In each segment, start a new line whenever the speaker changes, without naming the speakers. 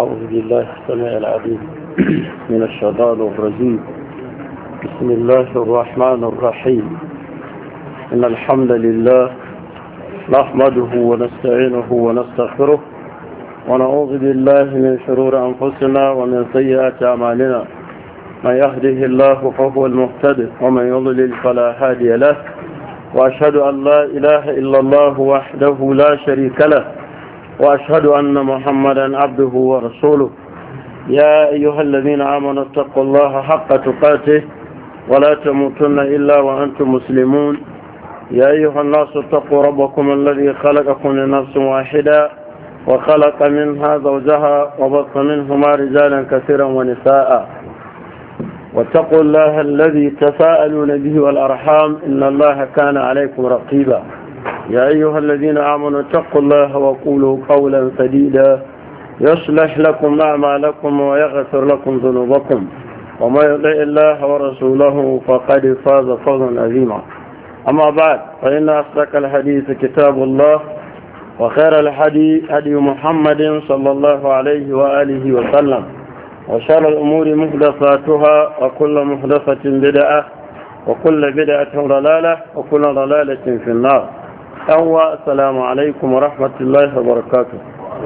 أعوذ بالله السميع العليم من الشيطان الرجيم. بسم الله الرحمن الرحيم. إن الحمد لله نحمده ونستعينه ونستغفره ونعوذ بالله من شرور أنفسنا ومن سيئات أعمالنا. من يهده الله فهو المهتد ومن يضلل فلا هادي له، وأشهد أن لا إله إلا الله وحده لا شريك له، وأشهد أن محمدا عبده ورسوله. يا أيها الذين آمنوا اتقوا الله حق تقاته ولا تموتن إلا وأنتم مسلمون. يا أيها الناس اتقوا ربكم الذي خلقكم من نفس واحدة وخلق منها زوجها وبث منهما رجالا كثيرا ونساء. واتقوا الله الذي تساءلون به والأرحام إن الله كان عليكم رقيبا. يا أيها الذين آمنوا اتقوا الله وقولوا قولا سديدا يصلح لكم أعمالكم ويغفر لكم ذنوبكم، وما يطع الله ورسوله فقد فاز فوزا عظيما. أما بعد، فإن أصدق الحديث كتاب الله، وخير الحديث هدي محمد صلى الله عليه وآله وسلم، وشر الأمور محدثاتها وكل محدثة بدعة وكل بدعة ضلالة وكل ضلالة في النار. السلام عليكم ورحمة الله وبركاته.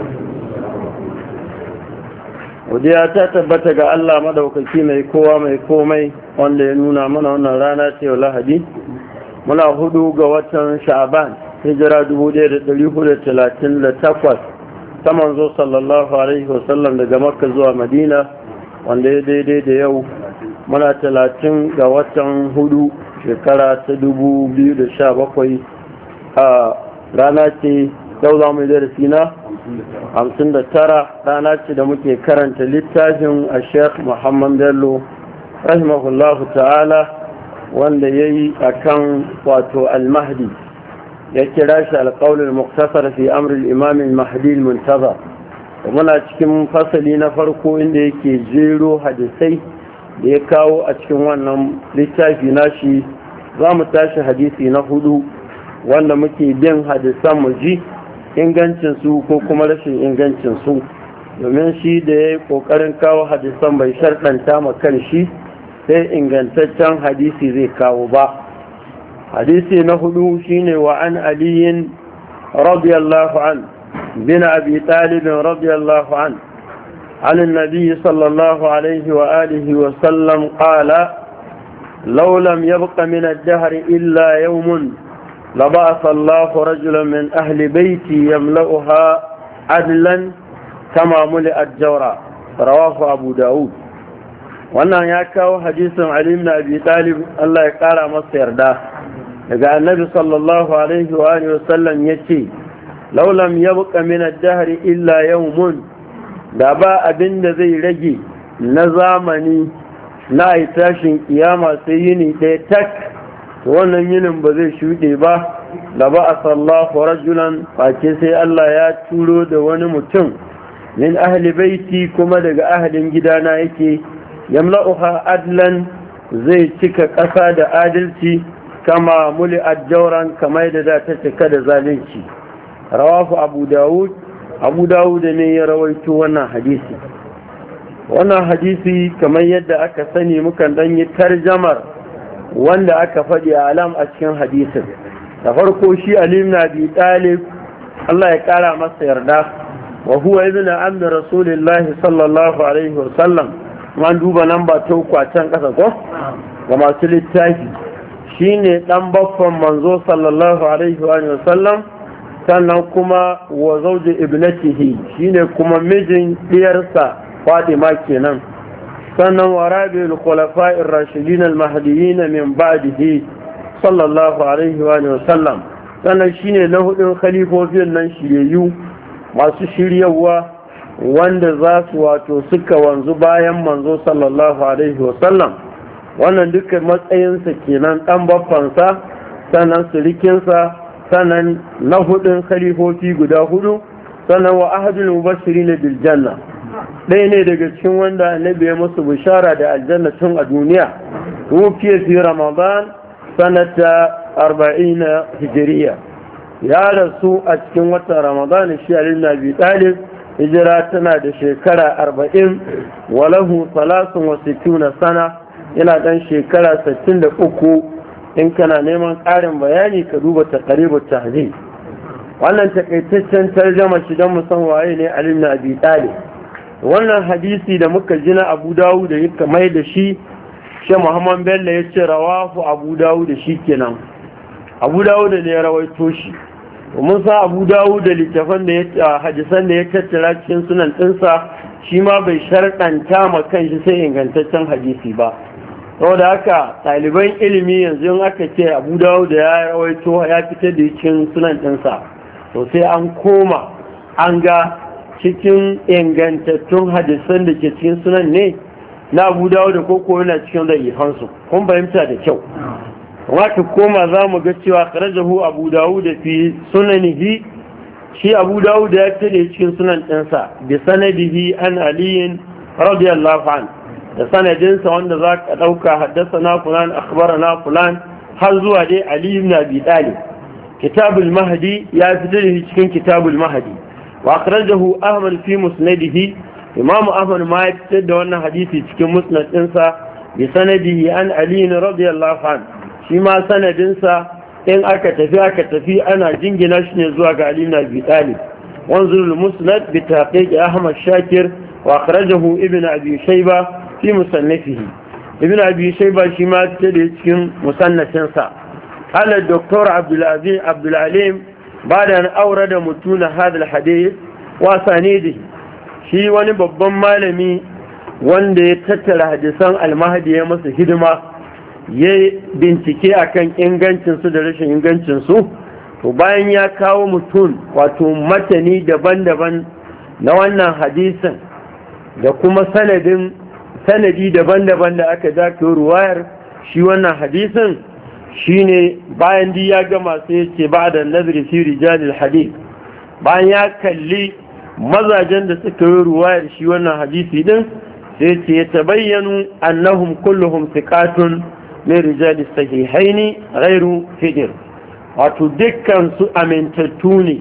Wadiya ta tabbata ga Allah madaukaki mai kowa mai komai wanda ya nuna mana wannan rana ce Lahadi. Muna 4 ga watan Sha'ban, hijira 1438 ta manzo sallallahu alaihi wasallam daga Makka zuwa Madina, wanda ya daidai da yau muna 30 ga watan 4 shekara ta 2017. a rana ce yau za mu yi darasi na 59, rana ce da muke karanta littafin a Sheikh Muhammad Bello rahimahullahu ta'ala, wanda ya yi a kan wato al-mahdi, ya kira shi alƙaunin muktasar fi amril imamin mahdi al-muntazar. muna cikin fasali na farko inda yake jero hadisai da ya kawo a cikin wannan littafi nashi. za mu tashi hadisi na 4 wanda muke bin hadisan mu ji ingancin su ko kuma rashin ingancin su, domin shi da ya yi kokarin kawo hadisan bai sharɗanta ma kan shi sai ingantaccen hadisi zai kawo ba. hadisi na 4 shine wa an aliyin radiyallahu an bin abi talib radiyallahu an عن النبي صلى الله عليه وآله وسلم قال لو لم يبق من الدهر إلا يوم لبعث الله رجلا من أهل بيتي يملأها عدلا كما ملئت جورا. رواه أبو داود. wannan ya kawo hadisin Ali ibn Abi Talib, Allah ya kara masa yarda, daga Annabi sallallahu alaihi wa alihi wasallam yace law lam yabqa min ad-dahr illa yawmun, da ba abin da zai rage na zamani na tashin kiyama sai yini ɗaya tak, wannan yinin ba zai shuɗe ba. da ba a sallahu rajulan, face sai Allah ya turo da wani mutum min ahli baiti, kuma daga ahalin gidana yake, yamla'uha adlan, zai cika ƙasa da adalci, kama muli ajjauran, kamar da ta cika da zalunci. rawahu abu dawud ne ya rawaito wannan hadisi. wannan hadisi kamar yadda aka sani mukan dan yi tarjamar wanda aka faɗi a alam a cikin hadisin. da farko shi Ali ibn Abi Talib, Allah ya kara masa yarda, wa huwa ibn ammi Rasulullah sallallahu alaihi wa sallam. man duba namba ta uku a can kasa ko ga masu littafi, shine dan baffan manzo sallallahu alaihi wa sallam, sannan kuma wa zawji ibnatihi, shine kuma mijin diyarsa Fatima kenan, sannan wa rabiul khulafa'ir rashidin al-mahdiyyin min ba'dihi sallallahu alaihi wa sallam, sannan shine na 4 khalifofin nan shiryayyu masu shiryawa wanda za su wato suka wanzu bayan manzo sallallahu alaihi wa sallam. wannan duka matsayinsa kenan, dan baffansa, sannan surikinsa, sannan na 4 khalifofi guda 4, sannan wa ahadul mubashirin bil janna, ɗaya ne daga cikin wanda annabi ya musu bishara da aljanna tun a duniya. wufiya fi ramadan sanata 40 hijriya, ya rasu a cikin watan ramadan shi Ali ibn Abi Talib hijira tana da shekara 40 walahu 63 sana, yana dan shekara 63. in kana neman ƙarin bayani ka duba taqribut tahzib. wannan takaitaccen tarjama shi don musan waye ne Ali ibn Abi Talib. wannan hadisi da muka ji na Abu Dawud da yake mai da shi Muhammad Bello ya ce rawahu Abu Dawud da shi kenan, Abu Dawud ne ya rawaito shi. mun sa Abu Dawud da littafan da ya hadisan da ya tattara cikin sunan ɗinsa shi ma bai sharɗanta ma kanshi sai ingantaccen hadisi ba. saboda haka ɗaliban ilimi yanzu in aka ce Abu Dawud da ya rawaito ya fitar da cikin sunan ɗinsa, to sai an koma an ga cikin ingantattun hadisan da ke cikin sunan ne na Abu Dawud da koko yana cikin zaifansu. kun fahimta da kyau. wata koma za mu ga cewa kharajahu Abu Dawud fi sunanihi, shi Abu Dawud ya tare cikin sunan ɗinsa bi sanadihi an Ali radiyallahu an, da sanadinsa wanda za ka ɗauka haddasa fulan akhbarana fulan har zuwa dai Ali ibn Abi Talib. kitabul mahdi ya fitar da cikin kitabul mahdi. wa akhrajahu Ahmad fi musnadihi, Imam Ahmad ma ya fitar da wannan hadisi cikin musnad ɗinsa bi sanadihi an Ali radiyallahu an, shi ma sanadinsa in aka tafi ana jingina shi ne zuwa ga Ali ibn Abi Talib. wanzur al-musnad bi taqiq Ahmad Shakir wa akhrajahu Ibn Abi Shayba fi musannafihi. Ibn Abi Shayba shi ma ta da cikin musannafinsa. qala Dr. Abdul Alim bada an aurada mutuna hadal hadith wa sanidi, shi wani babban malami wanda ya tattara hadisan al-Mahdi ya masa hidima, ya bincike akan ingancinsu da rashin ingancinsu. to bayan ya kawo mutum wato matani daban-daban na wannan hadisin da kuma sanadi daban-daban da aka zaka ruwayar shi wannan hadisin, shine bayan di ya gama sai ya ce ba da nazari fi rijalil hadith, bayan ya kalli mazajen da suka yi ruwayar shi wannan hadisi din sai ce ya tabayyanu annahum kulluhum thiqatun min rijali sahihaini ghairu fidr, wato dukkan su amintattu ne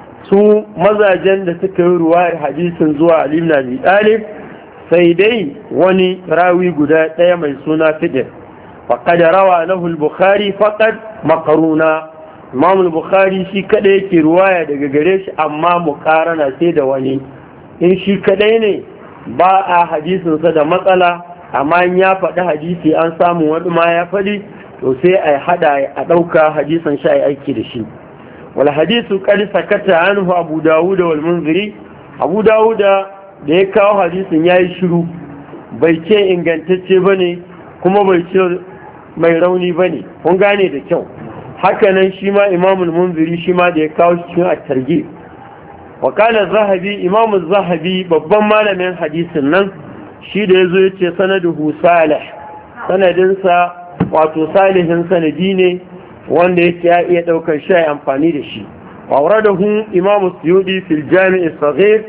su mazajen da suka yi ruwayar hadisin zuwa Ali ibn Abi Talib, sai dai wani rawi guda ɗaya mai suna fidr. faqad rawa lahu al-Bukhari faqad maqruna, Imam al-Bukhari shi kada yake ruwaya daga gare shi amma muqarana sai da wani. in shi kadai ne ba a hadisinsa da matsala, amma in ya faɗi hadisi an samu wani ma ya faɗi, to sai a hada a ɗauka hadisan shi a aiki da shi. wal hadisu qad sakata anhu Abu Dawud wal Munziri. Abu Dawud da ya kawo hadisin yayi shiru, bai ce ingantacce bane kuma bai ce mai rauni bane. kun gane da kyau. haka nan shi ma Imam al-Munziri shi ma da ya kawo cikin at-Targhib. wa kana Zahabi, Imam az-Zahabi babban malamin hadisin nan, shi da yazo yace sanaduhu salih, sanadinsa wato salihin sanadi ne wanda yake ya iya daukar shi amfani da shi. wa waradahu Imam Suyuti fil Jami' as-Saghir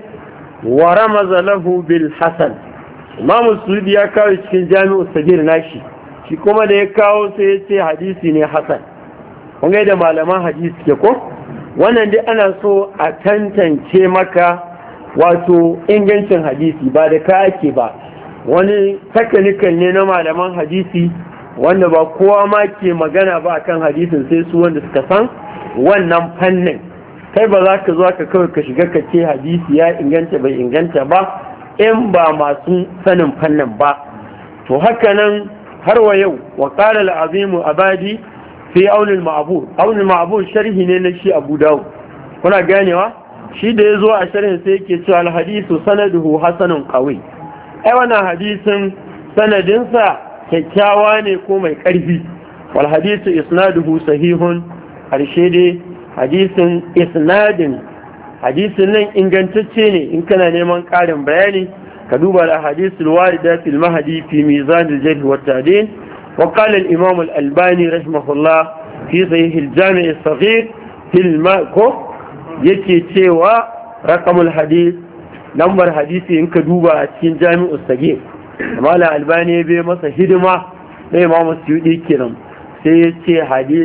wa ramaza lahu bil hasan. Imam Suyuti ya kawo cikin Jami' as-Saghir nashi, shi kuma da ya kawo sai ya ce hadisi ne hasan. kun ga da malaman hadisi ke ko wannan dai ana so a tantance maka wato ingancin hadisi ba da ka ake ba, wani technical ne na malaman hadisi wanda ba kowa ma ke magana ba akan hadisin sai su wanda suka san wannan fannin. kai ba za ka zo ka kawai ka shiga ka ce hadisi ya inganta bai inganta ba in ba masu sanin fannin ba. to haka nan har wa yau wa qala al-azim abadi fi aun al-ma'bud. aun al-ma'bud sharhi ne na shi Abu Dawud, kuna ganewa. shi da yazo a sharhin sai yake cewa al-hadithu sanaduhu hasanun qawi. wannan hadisin sanadinsa kyakkyawa ne ko mai ƙarfi. wal hadithu isnaduhu sahihun, harshe dai hadisin hadisin nan ingantacce ne. in kana neman ƙarin bayani ka duba da hadisul warida fil mahdi fi mizan al-jarh wa at-ta'dil. wa qala al-imam al-albani rahimahullah fi sahih al-jami' as-saghir fil mako yake cewa raqamul hadith, lambar hadisi in ka duba a cikin jami'us saghir, malam albani bai masa hidima da imam Suyuti kenan, sai ya ce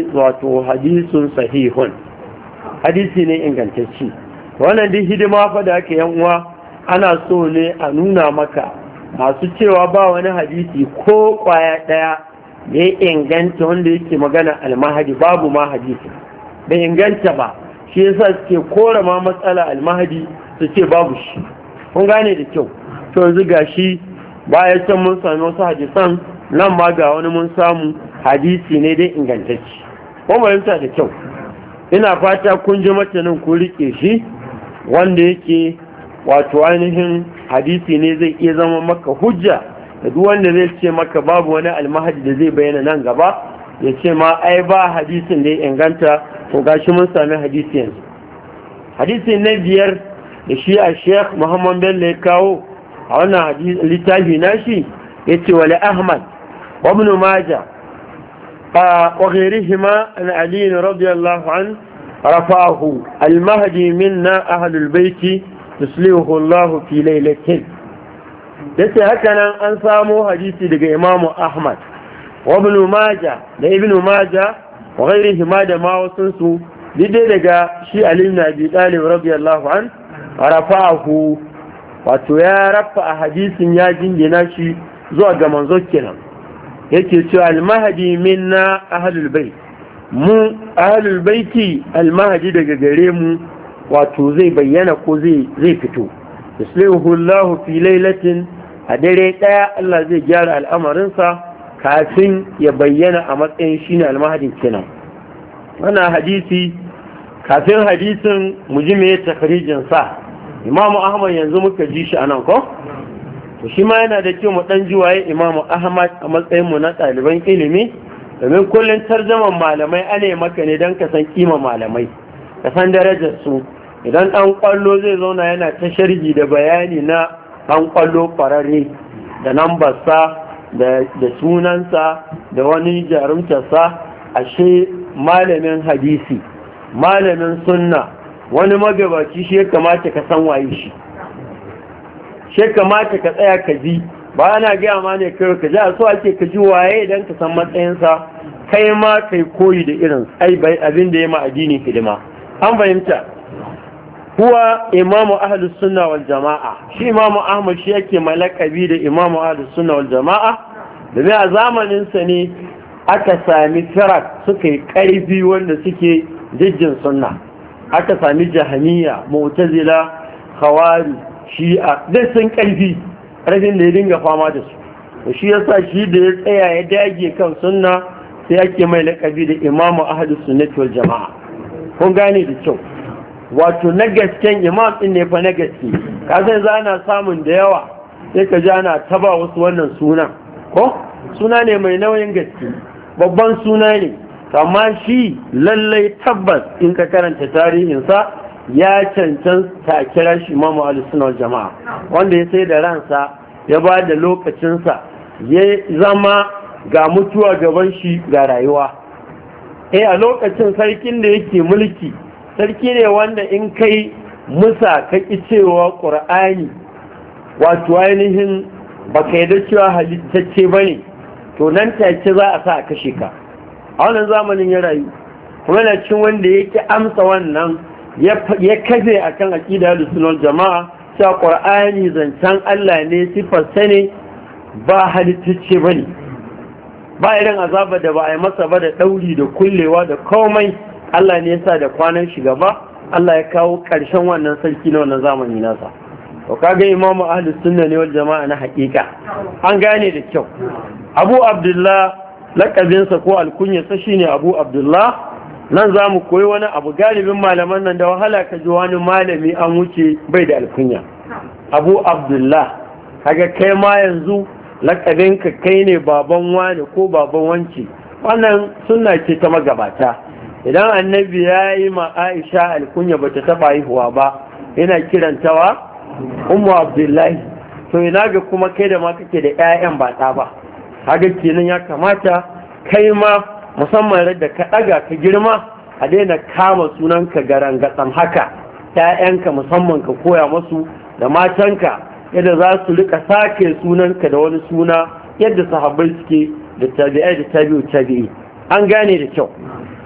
hadisun sahihun, hadisi ne ingantacce. wannan duk hidima fa da ake yan uwa ana so ne a nuna maka masu cewa ba wani hadisi ko kwaya ɗaya da ya inganta wanda yake magana almahadi, babu ma hadisi bai inganta ba, shi yasa suke kora ma matsala almahadi su ce babu shi. kun gane da kyau. to yanzu gashi bayan can mun sami wasu hadisan, nan ma ga wani mun samu hadisi ne dai ingantacce. ko fahimta da kyau. ina fata kun ji matanin ku rike shi, wanda yake wato ainihin hadisi ne zai iya zama maka hujja da duk wanda zai ce maka babu wani almahadi da zai bayyana nan gaba, ya ce ma ai ba hadisin da ya inganta. to gashi mun sami hadisi yanzu. hadisi na biyar da shi a Sheikh Muhammad Bello ya kawo a wannan littafi nashi, yace wali Ahmad wa Ibn Majah wa ghayrihima an Ali radiyallahu an rafa'ahu al-mahdi minna ahlul baiti tuslihu Allah fi laylatin. yace haka nan an samo hadisi daga Imam Ahmad wa Ibn Majah da Ibn Majah wa ghayrihima da ma wasunsu dai daga shi Ali ibn Abi Talib radiyallahu an rafa'ahu, wato ya rafa a hadisin ya jingina shi zuwa ga manzo kenan. yake cewa al-mahdi minna ahlul bait, mu ahlul baiti al-mahdi daga gare mu wato zai bayyana ko zai fito. yuslihu Allah fi lailatin, a dare daya Allah zai gyara al'amarinsa kafin ya bayyana a matsayin shine al-mahdi kenan. wannan hadisi, kafin hadisin mu ji me takrijin sa. Imam Ahmad yanzu muka ji shi anan ko? to shi ma yana da kyau mu dan ji waye Imam Ahmad a matsayin mu na ɗaliban ilimi, domin kullun tarjaman malamai ane maka ne dan ka san kima malamai, ka san darajar su. idan dan kwallo zai zauna yana ta sharhi da bayani na dan kwallo farare da nambarsa da sunansa da wani jarumtarsa, ashe malamin hadisi, malamin sunna, wani magabaci shi ya kamata ka san waye shi kamata ka tsaya ka ji, ba ana gaya ma ne kai ka ji, a so ake ka ji waye idan ka san matsayinsa, kai ma kai koyi da irin abin da ya ma addini hidima. an fahimta. huwa imamu ahlus sunna wal jama'a, shi imamu Ahmad shi yake malakabi da imamu ahlus sunna wal jama'a, domin a zamanin sa ne aka sami firak suka yi karfi wanda suke jijjin sunna. aka sami jahaniya, mu'tazila, khawari, shi'a, duk sun karfin da ya dinga fama da su. shi yasa shi da ya tsaya ya dage kan sunna, sai ake mai lakabi da imamu ahlus sunnati wal jama'a. kun gane da kyau. wato na gasken imam din ne fa na gaske. ka san za ana samun da yawa sai ka ji ana taba wasu wannan sunan, ko suna ne mai nauyin gaske, babban suna ne, amma shi lallai tabbas in ka karanta tarihinsa ya cancanta a kira shi imamu al-sunna wal jama'a, wanda ya sai da ransa ya ba da lokacinsa, ya zama ga mutuwa gaban shi ga rayuwa. a lokacin sarkin da yake mulki, sarki ne wanda in kai musa ka ƙi cewa ƙur'ani wato ainihin ba ka yi da cewa halittacce ba ne, to nan take za a sa a kashe ka. a wannan zamanin ya rayu, kuma na cin wanda yake amsa wannan ya kafe a kan aƙida da sunan jama'a cewa ƙur'ani zancen Allah ne, siffarsa ne, ba halittacce ba ne, ba irin azaba da ba a yi masa ba da ɗauri da kullewa da komai. Allah ne yasa da kwanan shi gaba Allah ya kawo ƙarshen wannan sarki na wannan zamani nasa. to kaga imamu ahlus sunna ne wal jama'a na haƙiƙa. an gane da kyau. Abu Abdullah lakabinsa ko alkunyarsa shine Abu Abdullah. nan za mu koyi wani abu, galibin malaman nan da wahala ka ji wani malami an wuce bai da alkunya. Abu Abdullah, kaga kai ma yanzu lakabinka kai ne baban wani ko baban wanci, wannan sunna ce ta magabata. idan annabi ya yi ma Aisha alkunya bata taba haihuwa ba, yana kirantawa Ummu Abdullahi, to ina ga kuma kai da ma kake da ƴaƴan ba ɗa ba. kaga kenan ya kamata kai ma musamman da ka ɗaga ka girma a daina kama sunanka garangatsan haka. ƴaƴanka musamman ka koya masu da matanka yadda za su rika sake sunanka da wani suna yadda sahabbai suke da tabi'ai da tabi'i. an gane da kyau.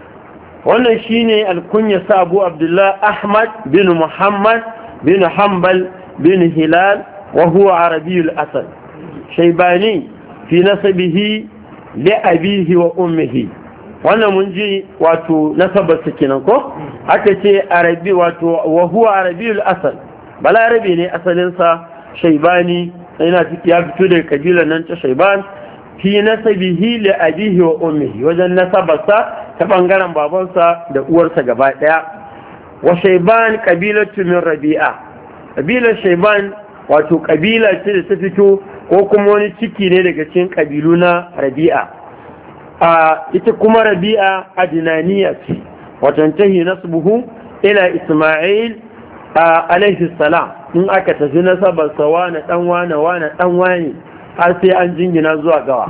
wannan shine alkunya sa Abu Abdullah Ahmad bin Muhammad bin Hanbal bin hilal wa huwa arabiyul asal shaybani fi nasabihi li abihi wa ummihi. wannan mun ji wato nasabar su kenan ko aka ce arabi wato wa huwa arabiyul asal balarabi ne asalin sa shaybani yana ya fito daga kabilar nan ta shayban fi nasabihi li abihi wa ummihi wajen nasabarsa ta bangaren babansa da uwarsa gaba daya. wa shayban kabilatu min rabi'a kabilar shayban wato kabila ce da ta fito ko kuma wani ciki ne daga cikin kabilu na rabi'a. ita kuma rabi'a adinaniya ce watantahi nasbuhu ila isma'il alaihi salam in aka tafi nasabar sa wani dan wani har sai an jingina zuwa gawa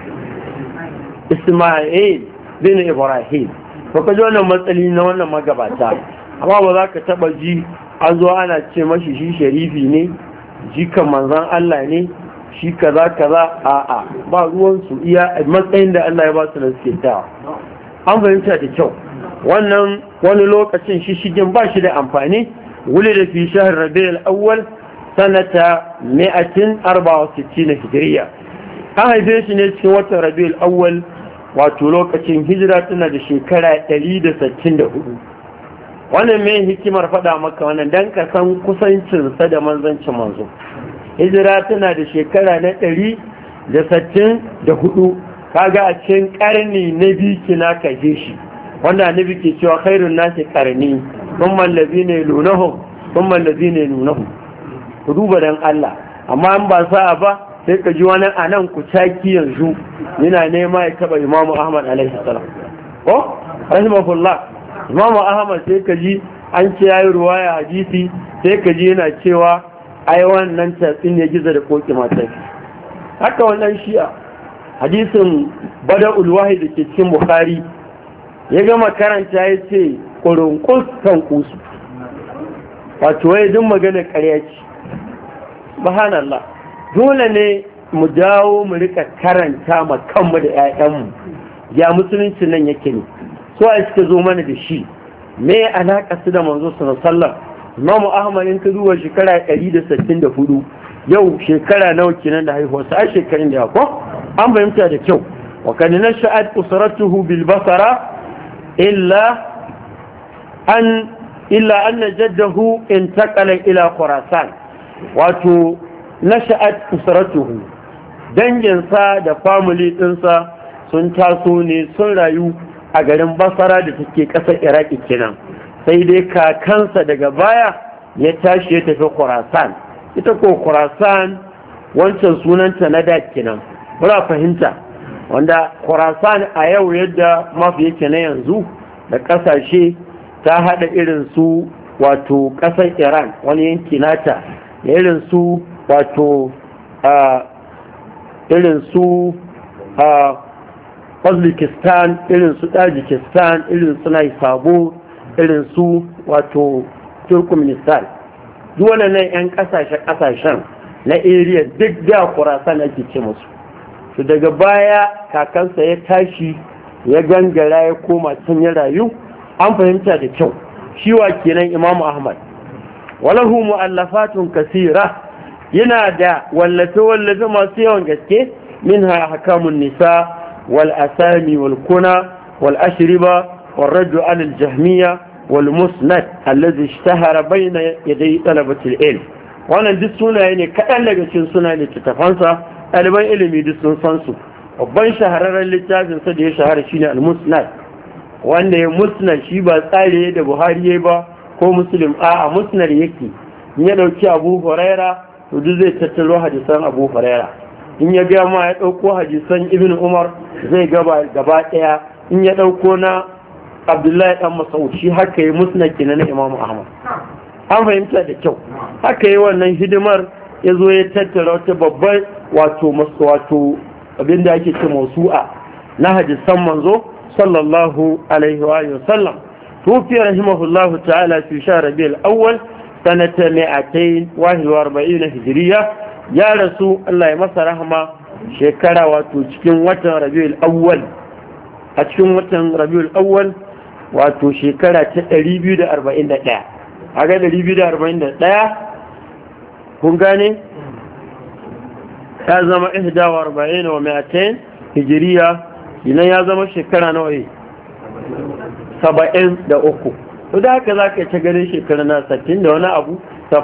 isma'il bin ibrahim. to kaji wannan matsali na wannan magabata, amma ba za ka taba ji an zo ana ce mashi shi sharifi ne, jikan manzon Allah ne, shi kaza a'a ba ruwansu iya matsayin da Allah ya ba su da suke tawa. an fahimta da kyau wannan wani lokacin shi shigin ba shi da amfani. wuli da fi shahar rabi'ul awwal sanata 164 hijriya. an haife shi ne cikin watan rabi'ul awwal wato lokacin hijira tana da shekara 164. wannan mai hikimar faɗa maka wannan dan ka san kusancinsa da manzancin manzo. hijira tana da shekara na 164. kaga a cikin karni na biyu kina kaje shi wanda annabi ke cewa khairun nasi qarni thumma allazina yalunhum thumma allazina yalunhum. ku duba dan Allah, amma an ba sa'a ba sai ka ji wani anan ku caki yanzu yana nema ya taba Imam Ahmad alaihi salam ko rahimahullah. Imam Ahmad sai ka ji an ce yayi ruwaya hadisi sai ka ji yana cewa ai wannan tatsin ya gizo da koki matan. haka wannan shi'a hadisin bada'ul wahid da ke cikin Bukhari ya gama karanta ya ce ƙurunkus kan kusu, wato ya duk magana ƙarya ce. subhanallah, dole ne mu dawo mu rika karanta ma kanmu da 'ya'yanmu ya musulunci nan yake ne, so a suka zo mana da shi, me alaƙa su da manzo sallallahu. Imamu Ahmad in ka duba shekara 164, yau shekara nawa kenan da haihuwarsa, ai shekarun da ya ko an fahimta da kyau. wa kad nasha'at usratuhu bil basara illa an jaddahu intaqala ila khurasan. wato nasha'at usratuhu, danginsa da family ɗinsa sun taso ne sun rayu a garin Basra da take ƙasar Iraki kenan, sai dai kakansa daga baya ya tashi ya tafi Khurasan. ita ko Khurasan wancan sunanta na da kenan, muna fahimta, wanda Khurasan a yau yadda mafi yake na yanzu da ƙasashe ta haɗa irin su wato ƙasar Iran wani yanki nata, da irin su wato irin su Uzbekistan, irin su Tajikistan, irin su Naisabo, irin su wato Turkmenistan. duk wannan 'yan kasashen na area duk da Khurasan ake ce musu. to daga baya kakansa ya tashi ya gangara ya koma can ya rayu. an fahimta da kyau. shiwa kenan Imam Ahmad. walahu mu'allafatun kasira, yana da wallafe masu yawan gaske. minha ahkamun nisa wal asami wal kuna wal ashriba wal raddu an al jahmiya wal musnad alladhi ishtahara bayna yaday talabatil ilm. wannan duk sunaye ne kaɗan daga cikin sunaye littattafansa, ɗaliban ilimi duk sun san su. babban shahararren littafinsa da ya shahara shine al musnad, wanda ya musnad shi ba tsari da Buhari yayi ba ko Muslim, a musnad yake. in ya dauki Abu Huraira to duk zai tattaro hadisan Abu Huraira. in ya ga ma ya dauko hadisan Ibn Umar zai gaba daya. in ya dauko na Abdullahi dan Mas'ud shi haka yi musnad kenan na Imam Ahmad. an fahimta da kyau. haka yi wannan hidimar ya zo ya tattara wata babbar wato abinda ake ce mausu'a na hadisan manzo sallallahu alaihi wa sallam. توفي رحمه الله تعالى في شهر ربيع الأول سنة 241 هجرية. يا رسول الله يمسى رحمه شكرا وتشكين وطن ربيع الأول. أتشكين وطن ربيع الأول وتشكرا 241. أقول 241 kun gane ya zama 41 wa 200 hijiriya idan ya zama shekara nawa 73. to da haka za ka ta ganin shekara na 60 da wani abu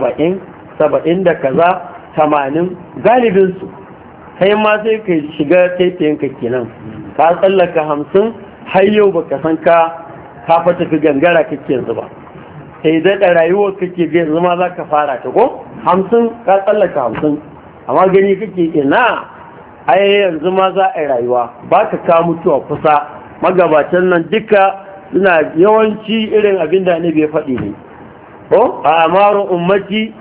70 da kaza 80 galibinsu kai ma sai ka shiga taitayenka kenan ka tsallaka 50 har yau baka san ka fata ka gangara kake yanzu ba sai daɗa rayuwar kake ga yanzu ma za ka fara ta ko 50 ka tsallaka 50 amma gani kake ina ai yanzu ma za a yi rayuwa ba ka kawo mutuwa kusa. magabatan nan duka suna yawanci irin abin da annabi ya faɗi ne ko a amaru ummati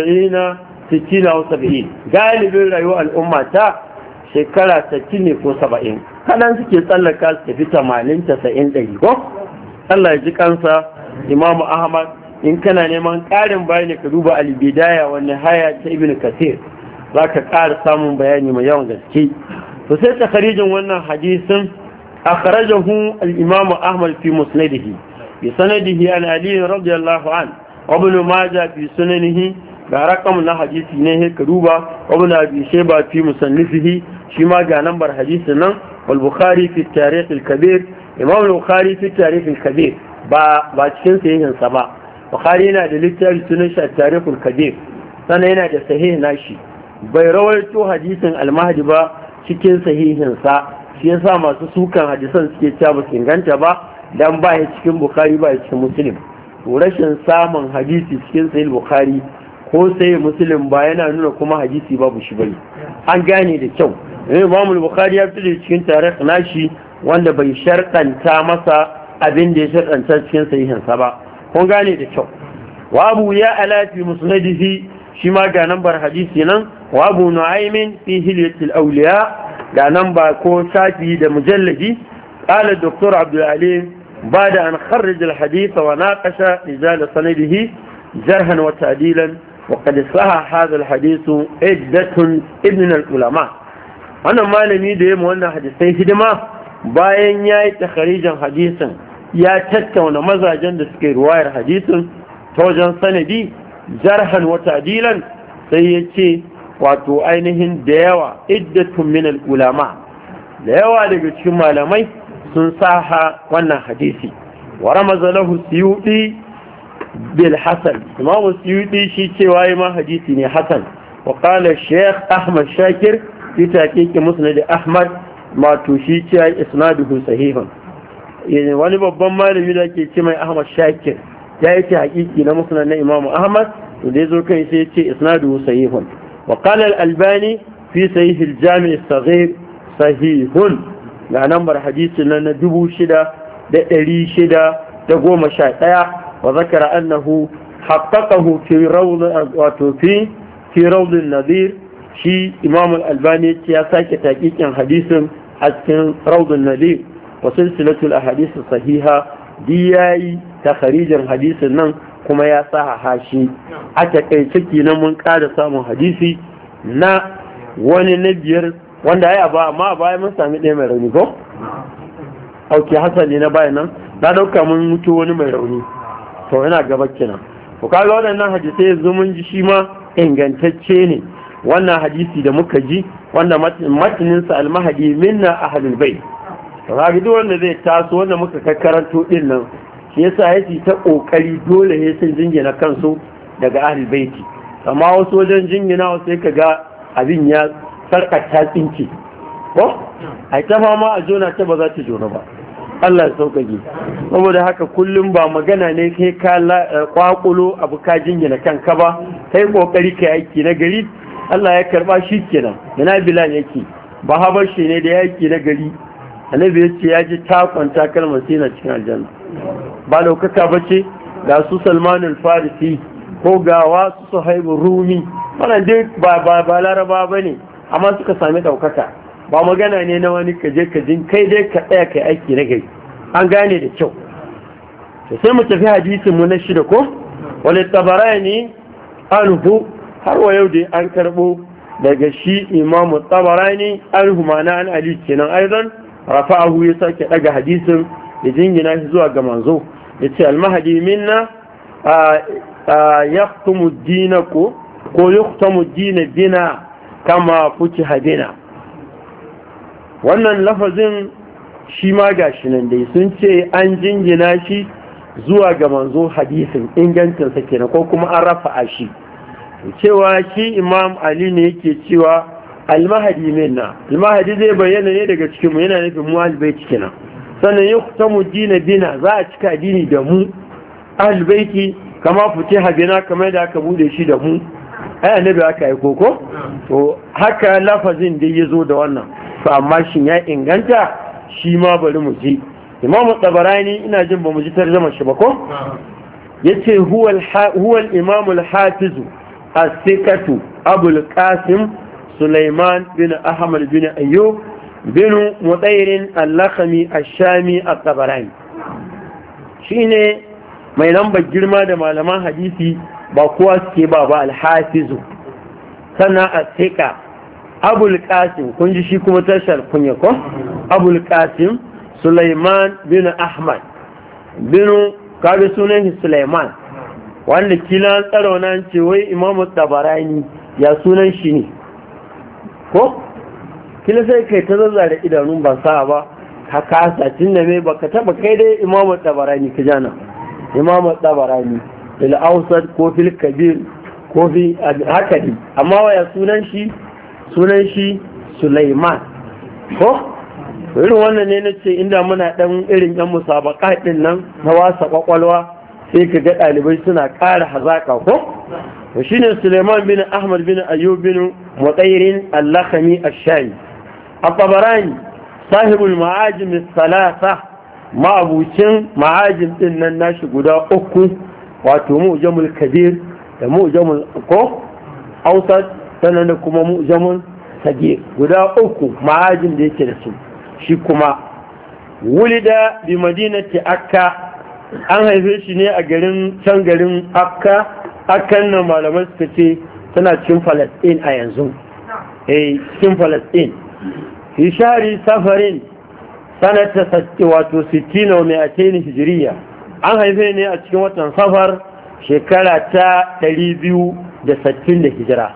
70 60 wa 70 galibin rayuwar al'umma ta shekara 60 ne ko 70 kadan suke tsallaka su tafi 80 90 100 ko Allah ya ji kansa Imam Ahmad. in kana neman ƙarin bayani ka duba al-bidaya wa nihaya ta Ibn Kathir zaka ƙara samun bayani mai yawan gaske. to sai takharijin wannan hadisin akhrajahu al-Imam Ahmad fi musnadihi bi sanadihi an Ali radiyallahu an wa Ibn Majah fi sunanihi ga rakam na hadisi ne ka duba Ibn Abi Shayba fi musannifihi shi ma ga nambar hadisin nan wal Bukhari fi tarikh al-kabir Imam al-Bukhari fi tarikh al-kabir ba cikin sahihin sa ba. Bukhari yana da littafi sunan shi tarikh al-kabir sannan yana da sahih nashi bai rawaito hadisin al-Mahdi ba cikin sahihin sa shi yasa masu sukan hadisan suke cewa ba su inganta ba dan ba ya cikin Bukhari ba ya cikin Muslim. to rashin samun hadisi cikin sahih Bukhari ko sai Muslim ba yana nuna kuma hadisi babu shi bane. an gane da kyau Imam al-Bukhari ya fito cikin tarikh nashi wanda bai sharkanta masa abin da ya sharkanta cikin sahihinsa ba. kun gane da kyau. wa Abu ya ala fi musnadihi shi ma ga nambar hadisi nan wa Abu Nu'aym fi hilyatil awliya ga namba ko shafi da mujalladi. qala Dr. Abdul Alim بعد أن خرج الحديث وناقش رجال سنده جرحا وتعديلا وقد صح هذا الحديث عدة ابن العلماء. wannan malami da ya mu wannan hadisai hidima bayan ya yi takharijin hadisin ya tattauna mazajen da suke ruwayar hadisin ta wajen sanadi jarhan wa ta'dilan sai ya ce wato ainihin da yawa iddatun min ulama da yawa daga cikin malamai sun saha wannan hadisi wa ramaza lahu suyuti bil hasan. imam suyuti shi cewa yayi ma hadisi ne hasan. wa qala shaykh ahmad shakir fi taqiqi musnad ahmad ma to shi ce isnaduhu sahihun. wani babban malami da ke ce mai ahmad shakir ya yi haƙiƙi na musnad na imam ahmad to da yazo kai sai ya ce isnaduhu sahihun. wa qala al-albani fi sahih al-jami' as-saghir sahihun ga nambar hadisi na 6611 wa zakara annahu haqqaqahu fi rawd fi rawd an-nadir. shi imam al-albani ya sake taqiqin hadisin a cikin rawd an-nadir wa silsilatul ahadith sahiha diyayi takharijin hadisin nan kuma ya saha shi a takaice kenan mun ƙara samun hadisi na wani na biyar wanda ya ba amma bayan mun sami ɗaya mai rauni ko? auki hasali na bayan nan na ɗauka mun mutu wani mai rauni to yana gaba kenan. ku kaga waɗannan hadisai yanzu mun ji shi ma ingantacce ne. wannan hadisi da muka ji wanda matininsa almahadi minna ahlul bait to kaga duk wanda zai taso wanda muka karanto din nan shi yasa yake ta kokari dole ne sun jingina kansu daga ahlul baiti amma wasu wajen jingina wasu sai kaga abin ya sarkata tsinke ko ai ta fama a jona ta ba za ta jona ba. Allah ya sauƙaƙe. saboda haka kullum ba magana ne kai ka kwakulo abu ka jingina kanka ba kai kokari kai aiki na gari Allah ya karba shi kenan. yana Bilal yake ba habashi ne da yaki na gari annabi ya ce ya ji takwanta kalmar sai na cikin aljanna ba daukaka bace ga su Salman al-Farisi ko ga wasu Suhaib Rumi wannan dai ba laraba bane amma suka sami daukaka. ba magana ne na wani kaje kajin kai dai ka tsaya kai aiki na gari. an gane da kyau. to sai mu tafi hadisin mu na shida ko wal Tabarani anhu har wa yau dai an karbo daga shi Imam Tabarani anhu mana an Ali kenan aidan rafa'ahu ya sake daga hadisin ya jingina shi zuwa ga manzo yace al-mahdi minna yaqtumu dinaku ko yuhtamu dina bina kama futiha bina. wannan lafazin shi ma gashi nan dai sun ce an jingina shi zuwa ga manzo hadisin ingancinsa kenan ko kuma an rafa'a shi cewa shi imam ali ne yake cewa almahadi minna, almahadi zai bayyana ne daga cikin mu, yana nufin mu albayti kenan. sannan yuhtamu dina bina, za a cika addini da mu albayti kama futiha bina, kamar da aka bude shi da mu ai annabi aka yi koko to haka lafazin da yazo da wannan. to amma shin ya inganta shi ma bari mu ji. imamu tabarani ina jin ba mu ji tarjuma shi ba ko yace huwa al-imam al-hafiz as-sikatu abul qasim sulaiman bin ahmad bin ayyub bin mutayr al-lakhmi ash-shami at-tabarani shine mai lambar girma da malaman hadisi ba kowa suke ba al-hafiz sannan as-sika abul qasim kun ji shi kuma tashar kunya ko abul qasim Sulaiman bin Ahmad bin kaga sunan Sulaiman wanda kila tsaro nan ce wai Imam Tabarani ya sunan shi ne ko kila sai kai ta zazzare idanun ban sa ba ka kasa tunda me baka taba kai dai Imam Tabarani ka jana Imam Tabarani fil awsat ko fil kabir ko fi haka dai amma waya sunan shi Sulaiman ko irin wannan ne na ce inda muna ɗan irin yan musabaka ɗin nan na wasa ƙwaƙwalwa sai ka ga ɗalibai suna ƙara hazaƙa ko to shine Suleiman bin Ahmad bin Ayyub bin Mutayrin al-Lakhmi ash-Shami at-Tabarani sahibul ma'ajim as-salasa ma'abucin ma'ajim ɗin nan nashi guda uku wato mu'jamul kabir da mu'jamul ko awsat sannan da kuma mu'jamul sagir guda uku ma'ajim da yake da su. shi kuma wulida bi madinati akka an haife shi ne a garin akkan nan malamai suka ce tana cikin Falasɗin a yanzu cikin Falasɗin fi shari safarin sanata wato 60 wa 200 hijiriya an haife ne a cikin watan safar shekara ta 260 da hijira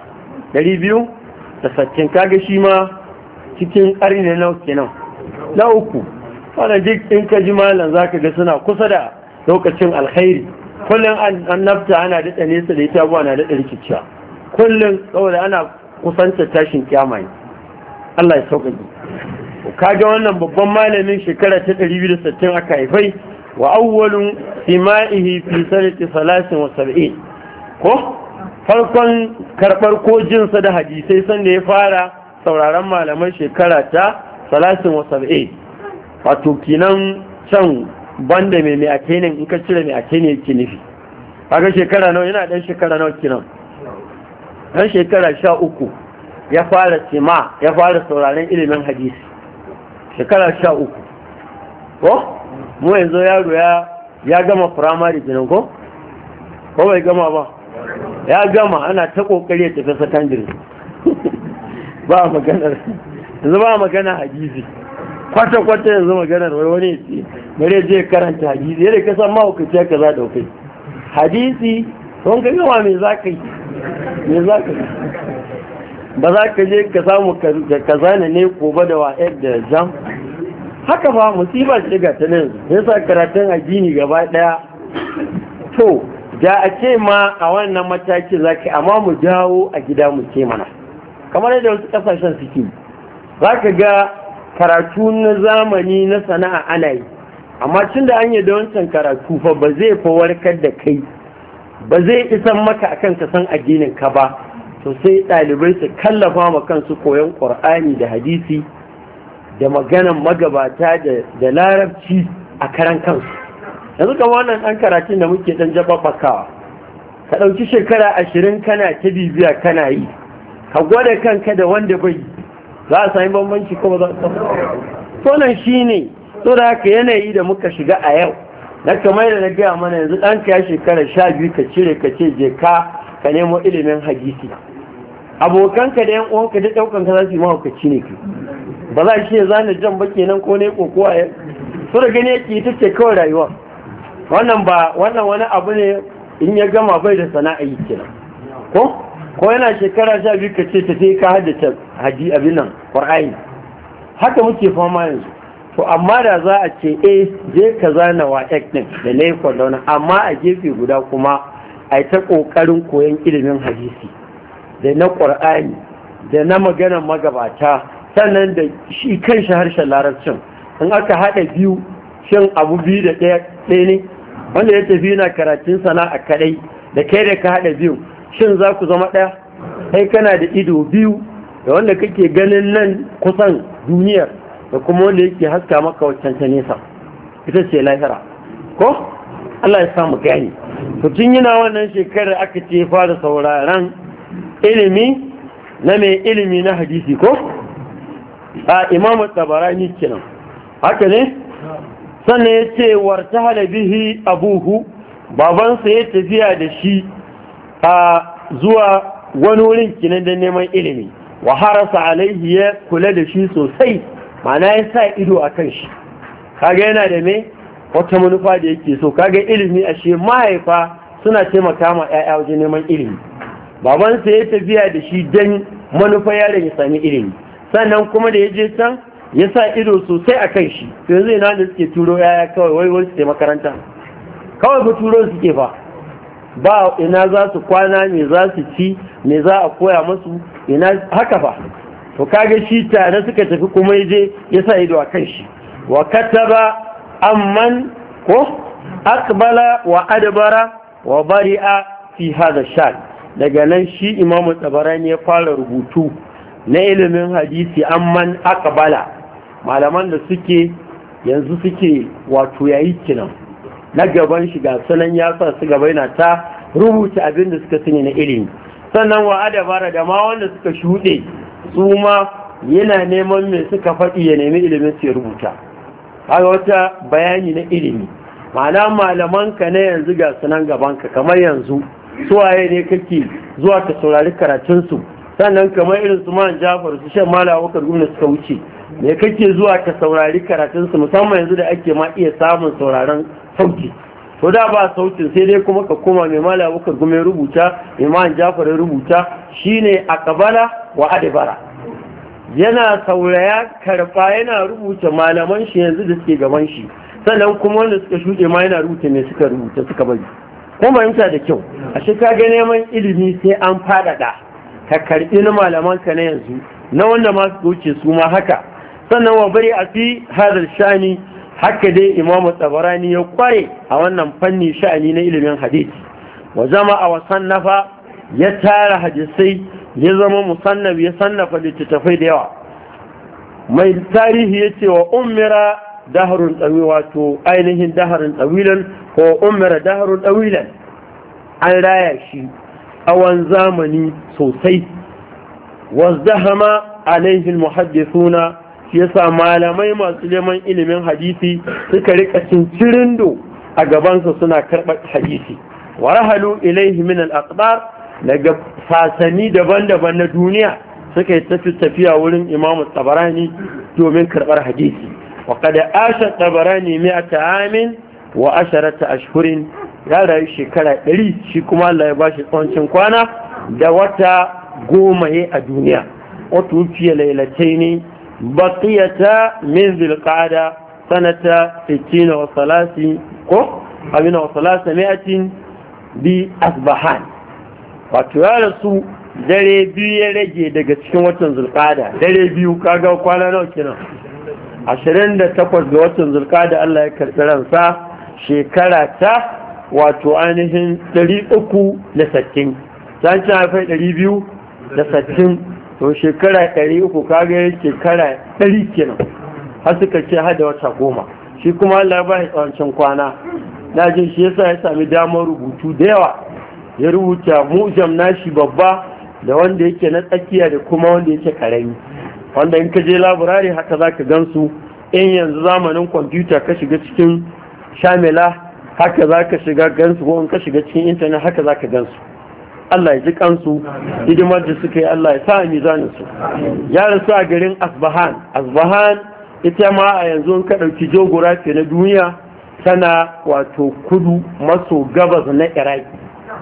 260 kaga shi ma cikin ƙarni na nawa kenan na uku. wannan duk in ka ji malam zaka ga suna kusa da lokacin alkhairi kullum an nafta ana daɗa nesa da ita buwa na daɗa rikiciya kullum saboda ana kusanta tashin kiyama ne. Allah ya sauƙaƙe. Kaga wannan babban malamin shekara ta 260 aka haifai wa awwalun sima'ihi fi sanati 73 ko farkon karɓar ko jinsa da hadisai sanda ya fara sauraron malaman shekara ta 73 wato kinan can banda mai atenin in ka cire mai atenin yake nufi kaga shekara nawa yana dan shekara nawa kinan dan shekara 13 ya fara sima ya fara sauraron ilimin hadisi shekara 13 ko mu yanzu yaro ya gama primary kenan ko bai gama ba ya gama ana ta kokari ya tafi secondary ba maganar yanzu ba magana hadisi kwata-kwata yanzu maganar wani ce bare je karanta hadisi yadda ka san mahaukaci ka za da kai hadisi don ka gama me za ka yi ba za ka je ka samu ka zane ne ko ba da wa'ad da jam haka ba musiba ce ga ta nan yasa karatun addini gaba daya to da a ce ma a wannan mataki za ka amma mu dawo a gida mu ce mana kamar yadda wasu kasashen suke za ka ga karatu na zamani na sana'a ana yi amma tun da an yi da wancan karatu fa ba zai fa warkar da kai ba zai isan maka akan ka san addinin ka ba to sai ɗalibai su kallafa ma kansu koyon ƙur'ani da hadisi da maganan magabata da larabci a karan kansu yanzu kama wannan ɗan karatun da muke ɗan jababbakawa ka ɗauki shekara 20 kana ta bibiya kana yi ka gwada kanka da wanda bai za a sami bambanci ko ba za a samu sonan shi ne so da haka yanayi da muka shiga a yau na kamar da na gaya mana yanzu ɗanka ya shekara 12 ka cire ka ce je ka nemo ilimin hadisi abokanka da yan uwanka duk ɗaukan ka za su yi mahaukaci ne kai ba za shi ya zane jan ba kenan ko ne ko kowa ya so da gani yake ita ce kawai rayuwa wannan wani abu ne in ya gama bai da sana'a yi kenan ko ko yana shekara 12 ka ce tafi ka haddace haji abin nan Qur'ani haka muke fama yanzu. To amma da za a ce je ka zana wa din da laikon da wani, amma a gefe guda kuma a ta ƙoƙarin koyon ilimin hadisi da na Qur'ani da na maganar magabata, sannan da shi kanshi harshen larabcin in aka haɗa biyu, shin abu biyu da ɗaya ne, wanda ya tafi yana karatun sana'a kadai da kai da ka haɗa biyu, shin za ku zama ɗaya? Kai kana da ido biyu da wanda kake ganin nan kusan duniyar da kuma wanda yake haska maka waccan ta nesa, ita ce lahira ko? Allah ya samu gani. Tun yana wannan shekarar aka ce fara sauraron ilimi na mai ilimi na hadisi ko? A Imam Tabarani kenan haka ne? Sannan ya ce wartahala bihi abuhu, babansa ya tafiya da shi a zuwa wani wurin kinan da neman ilimi, wa harasa alaihi, ya kula da shi sosai, ma'ana ya sa ido a kan shi. Kaga yana da me wata manufa da yake so. Kaga ilimi ashe mahaifa suna taimaka ma 'ya'ya wajen neman ilimi. Babansa ya tafiya da shi don manufa yaron ya sami ilimi, sannan kuma da ya je can ya sa ido sosai a kan shi. To yanzu ina da suke turo 'ya'ya kawai wai su makaranta, kawai ba turo suke ba ina za su kwana, me za su ci, me za a koya musu, ina haka fa. To kaga shi tare suka tafi kuma yaje ya sa ido a kan shi. Wa kataba amman ko aqbala wa adbara wa bari'a fi hada shan. Daga nan shi Imam Tabarani ya fara rubutu na ilimin hadisi amman aqbala, malaman da suke yanzu suke wato yayi kinan na gaban shi ga sanan ya sa su gaba yana ta rubuta abin da suka sani na ilimi. Sannan wa adabara da ma wanda suka shuɗe su ma yana neman mai suka faɗi ya nemi ilimin su ya rubuta. Haka wata bayani na ilimi, ma'ana malamanka na yanzu ga sunan gabanka, kamar yanzu suwaye ne kake zuwa ka saurari karatunsu, sannan kamar irin su man Jafar su shan mala wakar gwamna suka wuce, me kake zuwa ka saurari karatunsu, musamman yanzu da ake ma iya samun sauraron sauti. To da ba sautin sai dai kuma ka koma mai mala wakar gwamna rubuta, mai man Jafar ya rubuta, shine aqbala wa adbara, yana sauraya karfa, yana rubuta malaman shi yanzu da suke gaban shi, sannan kuma wanda suka shuɗe ma yana rubuta me suka rubuta suka bari. Kuma fahimta da kyau, ashe ka ga neman ilimi sai an faɗaɗa, ka karɓi na malaman ka na yanzu, na wanda ma su wuce su ma haka. Sannan wa bari a fi hadar shani, haka dai Imam Tabarani ya kware a wannan fanni sha'ani na ilimin hadisi. Wa zama a wasannafa, ya tara hadisai, ya zama musannaf, ya sannafa littattafai da yawa. Mai tarihi ya ce wa umira daharun tsawi, wato ainihin daharun tsawilan ko umira daharun tsawilan, an raya shi tsawon zamani sosai. Wazdahama alaihi muhaddithuna, shi yasa malamai masu neman ilimin hadisi suka rika cincirindo a gabansa suna karɓar hadisi. Wa rahalu ilaihi min al-aqdar, daga fasani daban-daban na duniya suka yi tafiya wurin Imam Tabarani domin karɓar hadisi. wa kada asha Tabarani 100 amin wa 10 ashhurin, ya rayu shekara 100, shi kuma Allah ya bashi tsawancin kwana da wata 10 a duniya. wato fiye lailataini baqiyata min zilqa'da sanata 60 wa 30 ko amina wa 300 bi asbahan. wato ya rasu dare biyu ya rage daga cikin watan zulqa'da, dare biyu, kaga kwana nawa kenan, 28 ga watan zulqa'da Allah ya karɓi ransa, shekara ta wato ainihin 360, san ci haifai 260, to shekara 300, kaga ya shekara 100 kenan, har suka ce hada wata 10. shi kuma Allah ya bai tsawancin kwana, na jin shi yasa ya sami damar rubutu da yawa, ya rubuta mujam nashi babba da wanda yake na tsakiya da kuma wanda yake karami, wanda in ka je laburare haka za ka gansu. in yanzu zamanin kwamfuta ka shiga cikin shamila haka za ka shiga gansu, ko in ka shiga cikin intanet haka za ka gansu. Allah ya ji kansu, hidimar da suka yi Allah ya sa a mizaninsu. ya rasu a garin Asbahan ita ma a yanzu in ka ɗauki geography na duniya tana wato kudu maso gabas na Iraki,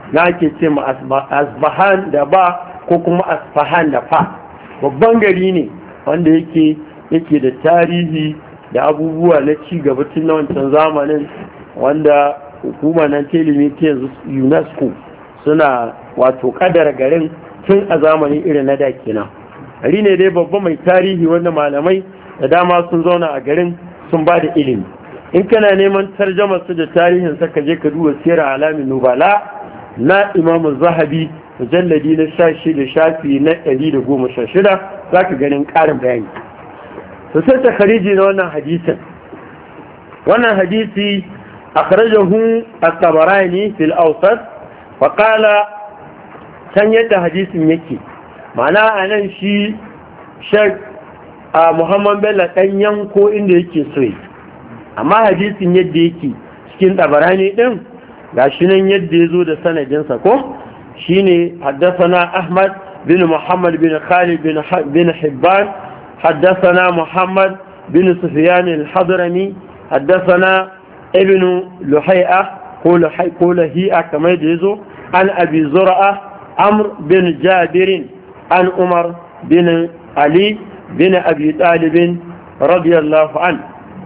na ake ce ma Asbahan da ba ko kuma Asfahan da fa. Babban gari ne wanda yake da tarihi da abubuwa na ci gaba tun na wancan zamanin, wanda hukuma nan ta ilimi ta yanzu UNESCO suna wato kadara garin tun a zamanin irin na da kenan. Gari ne dai babba mai tarihi wanda malamai da dama sun zauna a garin sun ba da ilimi. In kana neman tarjamar su da tarihin sa ka je ka duba Siyar Alamin Nubala na Imam Zahabi mujalladi na 16 shafi na 116 zaka ganin karin bayani. to sai ta khariji na wannan hadisi akhrajahu at-Tabarani fil Awsat wa qala san yadda hadisin yake ma'ana anan shi Sheikh Muhammad Bello dan yanko inda yake so amma hadisin yadda yake cikin Tabarani din gashi nan yadda yazo da sanadin sa ko shine haddathana Ahmad bin Muhammad bin Khalid bin Hibban حدثنا محمد بن سفيان الحضرمي حدثنا ابن لحيئة قول هيئة كما يجيزو عن أبي زرعة عمرو بن جابر عن عمر بن علي بن أبي طالب رضي الله عنه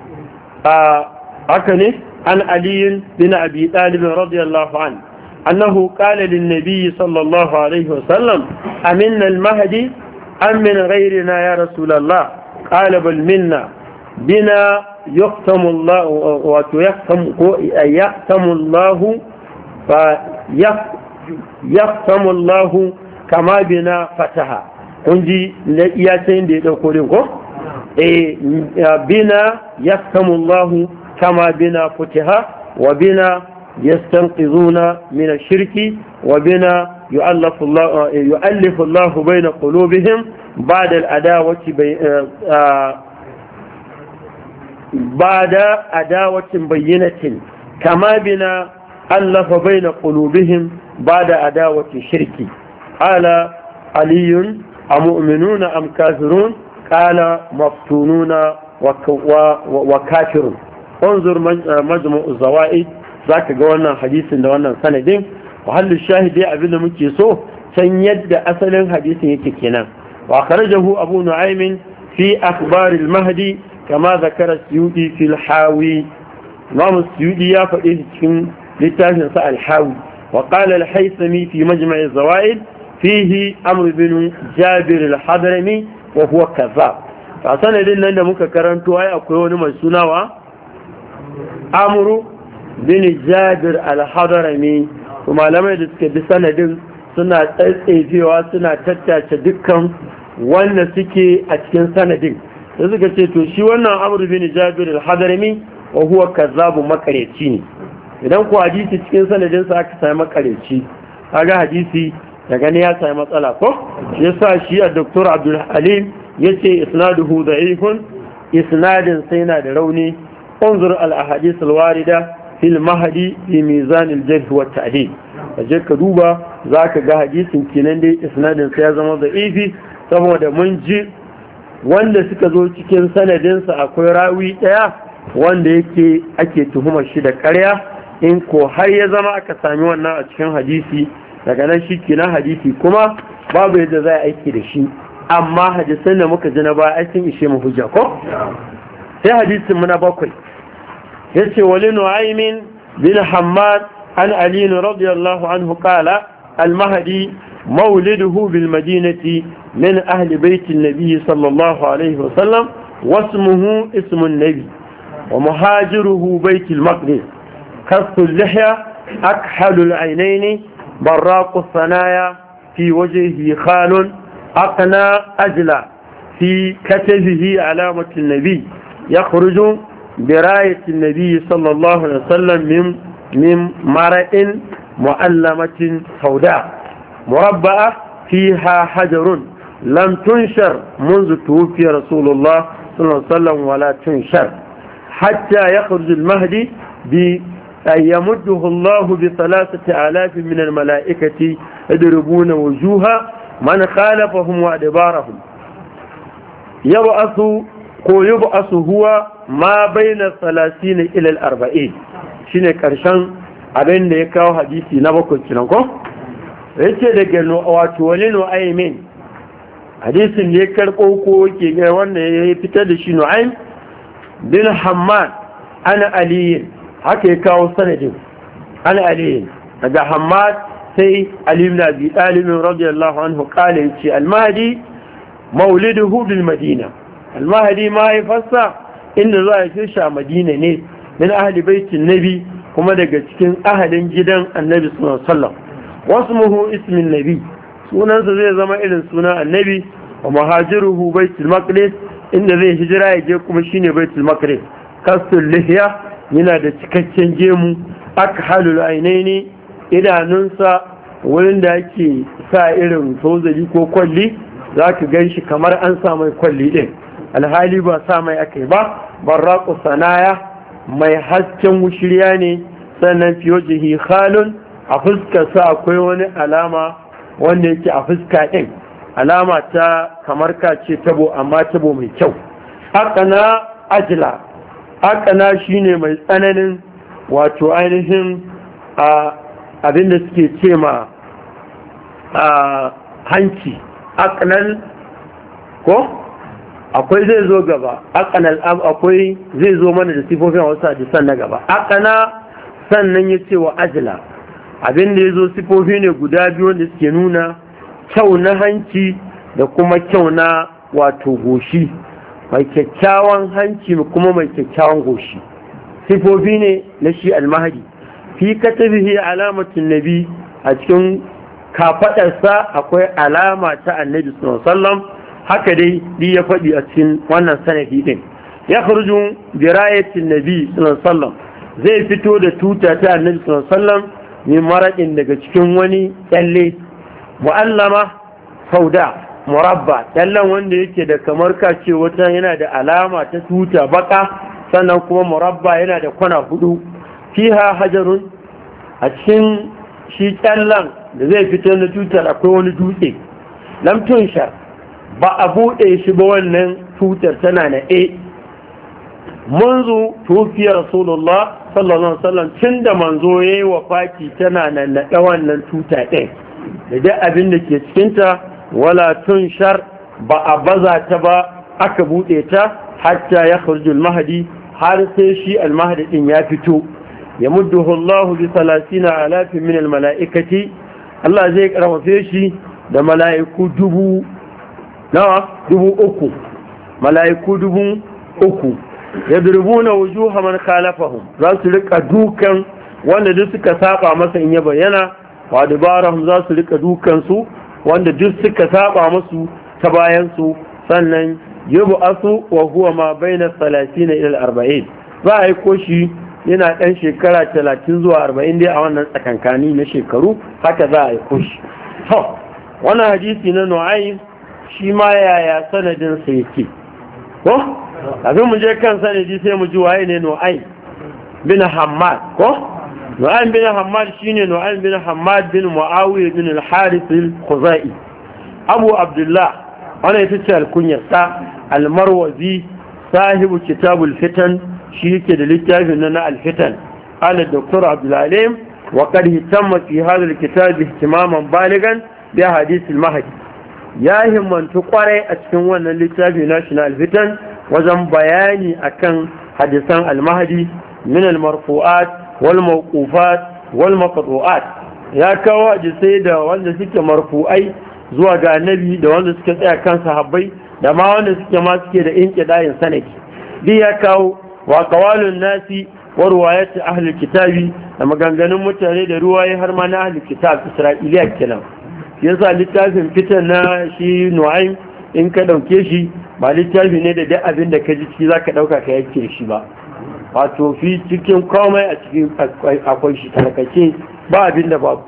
أكني عن علي بن أبي طالب رضي الله عنه أنه قال للنبي صلى الله عليه وسلم أمنا المهدي أم من غيرنا يا رسول الله قال بل منا بنا يختم الله ويختم الله فيختم الله كما بنا فتحا kunji na iyacin da ya ɗauko din ko? bina yaftamullahu kama bina futiha wa bina yastanqizuna min ash-shirki wa bina yu'allifu Allahu bayna qulubihim ba'da al-adawati ba'da adawatin bayyinatin kama bina allafa bayna qulubihim ba'da adawati shirki ala aliyun أمؤمنون أم كافرون قال مفتونون وكافرون انظر مجمع الزوائد ذاك قولنا حديث دوانا سندين وحل الشاهد أبدا مكيسو سنيد أصلا حديث يكينا وأخرجه أبو نعيم في أخبار المهدي كما ذكر السيودي في الحاوي إمام السيودي يفعل لتاجن الحاوي وقال الحيثمي في مجمع الزوائد فيه أمر بن جابر الحضرمي وهو كذاب فأصلا لنا أن مكررتوا أي أقول مسونا أمر بن جابر الحضرمي وما لم يدرك بسند سنة تأثيرها سنة تتاش دكا وانا سكي أتكن سندين يذكر سيتو شي وانا أمر بن جابر الحضرمي وهو كذاب مكريتيني idan ku hadisi cikin sanadin sa aka sai makareci kaga hadisi da gani ya sami matsala ko shi yasa shi a Dr. Abdul Halim yace isnaduhu da'ifun isnadin sai na da rauni unzur al ahadith al warida fil mahdi fi mizan al jarh wa ta'dil kaje ka duba zaka ga hadisin kenan dai isnadin sai ya zama da'ifi saboda mun ji wanda suka zo cikin sanadin sa akwai rawi daya wanda yake ake tuhumar shi da ƙarya in ko har ya zama aka sami wannan a cikin hadisi daga nan shi kenan hadisi kuma babu yadda za a aiki da shi amma hadisan da muka ji na ba ai sun ishe mu hujja ko sai hadisin mu na bakwai yace wali nu'aymin bin hammad an ali radiyallahu anhu qala al mahdi mawliduhu bil madinati min ahli bayt an-nabi sallallahu alayhi wa sallam wasmuhu ismu an-nabi wa muhajiruhu bayt al-maqdis kasfu al-lihya akhalu al-aynayni براق الثنايا في وجهه خال أقنى أجلى في كتفه علامة النبي يخرج براية النبي صلى الله عليه وسلم من مرء مؤلمة سوداء مربعة فيها حجر لم تنشر منذ توفي رسول الله صلى الله عليه وسلم ولا تنشر حتى يخرج المهدي أن يمده الله ب3,000 من الملائكة يضربون وجوه من خالفهم وأدبارهم يبعث هو ما بين 30 إلى 40 شنو كرشان abin da ya kawo hadisi na bakwai kinan ko yace daga wato wani nu'aymin hadisin da ya karɓo ko ke ga wanda ya fitar da shi nu'aym bin hammad ana aliyin haka ya kawo sanadin ana aliyin daga hammad sai ali ibn abi talib radiyallahu anhu qala yace al-mahdi mauliduhu bil madina al-mahdi ma yafassa inda za a fi shi a madina ne min ahli baitin nabi kuma daga cikin ahalin gidan annabi sallallahu alaihi wasallam wasmuhu ismin nabi sunansa zai zama irin sunan annabi wa muhajiruhu baitul maqdis inda zai hijira ya je kuma shine baitul maqdis kasul lihya yana da cikakken gemu akhalul ainaini idanunsa wurin da yake sa irin tozali ko kwalli zaka ganshi kamar an sa mai kwalli din alhali ba sa mai akai ba barraqu sanaya mai hasken wushiriya ne sannan fiyojihi khalun a fuskarsa akwai wani alama wanda yake a fuska ɗin alama ta kamar ka ce tabo amma tabo mai kyau akana ajila akana shine mai tsananin wato ainihin abinda suke ce ma hanci akanan ko akwai zai zo gaba akanal akwai zai zo mana da sifofin wasu hadisan na gaba akana sannan ya ce wa ajila abinda ya zo sifofi ne guda biyu wanda suke nuna kyau na hanci da kuma kyau na wato goshi mai kyakkyawan hanci kuma mai kyakkyawan goshi sifofi ne na shi almahadi fi katabihi alamatin nabi a cikin kafadarsa akwai alama ta annabi sallallahu alaihi wasallam haka dai ya faɗi a cikin wannan sanadi din ya khurju bi rayatin nabi sallallahu alaihi wasallam zai fito da tuta ta annabi sallallahu alaihi wasallam min maraƙin daga cikin wani kyalle mu'allama sauda murabba kyallen wanda yake da kamar kace wata yana da alama ta tuta baka sannan kuma murabba yana da kwana hudu fiha hajarun a cikin shi kyallen da zai fito na tutar akwai wani dutse lam tunshar ba a buɗe shi ba wannan tutar tana na منذ توفي رسول الله صلى الله عليه وسلم tun da manzo yayi wafati tana nan na wannan tuta ɗin da duk abin da ke cikinta wala tunshar ba a baza ta ba aka buɗe ta hatta ya khurjul mahdi har sai shi al-mahdi din ya fito ya mudduhu Allah bi 30,000 min al-mala'ikati Allah zai karfafe shi da mala'iku dubu uku mala'iku 3,000 yadrubuna wujuha man khalafahum za su rika dukan wanda duk suka saba masa in ya bayyana wa dubarahum za su rika dukan su wanda duk suka saba musu ta bayan su sannan yub'asu wa huwa ma baina 30 ila 40 za a yi koshi yana dan shekara 30 zuwa 40 dai a wannan tsakankani na shekaru haka za a yi koshi to wannan hadisi na Nu'aym shi ma yaya sanadin sa yake ko kafin mu je kan sanadi sai mu ji waye ne Nu'aym bin Hammad ko Nu'aym bin Hammad shine Nu'aym bin Hammad bin Muawiya bin al-Harith al-Khuzai Abu Abdullah wannan ita ce alkunyar sa al-Marwazi sahibu kitabul fitan shi yake da littafin na al-fitan qala Dr. Abdul Alim wa qad hitamma fi hadha al-kitab ihtimaman baligan bi hadith al-Mahdi ya himmantu kwarai a cikin wannan littafi na al-fitan wajen bayani akan hadisan al-mahdi min al-marfu'at wal mawqufat wal maqtu'at ya kawo hadisai da wanda suke marfu'ai zuwa ga annabi da wanda suke tsaya kan sahabbai da ma wanda suke da inqidayin sanadi duk ya kawo wa qawalun nasi wa riwayat ahli kitabi da maganganun mutane da ruwaye har ma na ahli kitab isra'iliya kenan yasa littafin fitan na shi Nu'aym in ka dauke shi ba littafi ne da duk abin da ka ji ciki zaka dauka ka yake shi ba wato fi cikin komai a cikin akwai shi tarkace ba abin da babu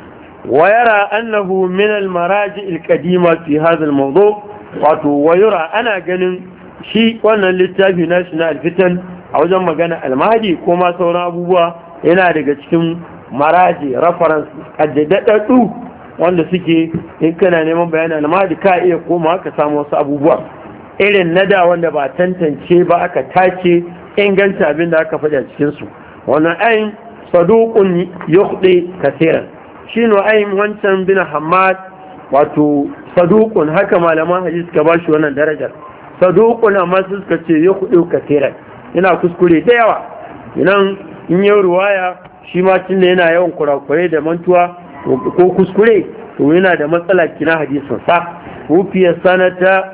wa yara annahu min al-maraji al-qadima fi hadha al-mawdu' wato wa yara ana ganin shi wannan littafi na shi na al-fitan a wajen magana al-mahdi ko ma sauran abubuwa yana daga cikin maraji reference addadaddu wanda suke in kana neman bayanin al-mahdi ka iya koma ka samu wasu abubuwa irin nada wanda ba tantance ba aka tace inganta abin da aka faɗa cikin su wannan ayin saduqun yukhdi kaseeran shi Nu'aym wancan bin Hammad wato saduqun haka malaman hadisi ka bashi wannan darajar saduqun amma suka ce yukhdi kaseeran yana kuskure da yawa idan in yi ruwaya shi ma tunda yana yawan kurakurai da mantuwa ko kuskure to yana da matsala kina hadisin sa wufiya sanata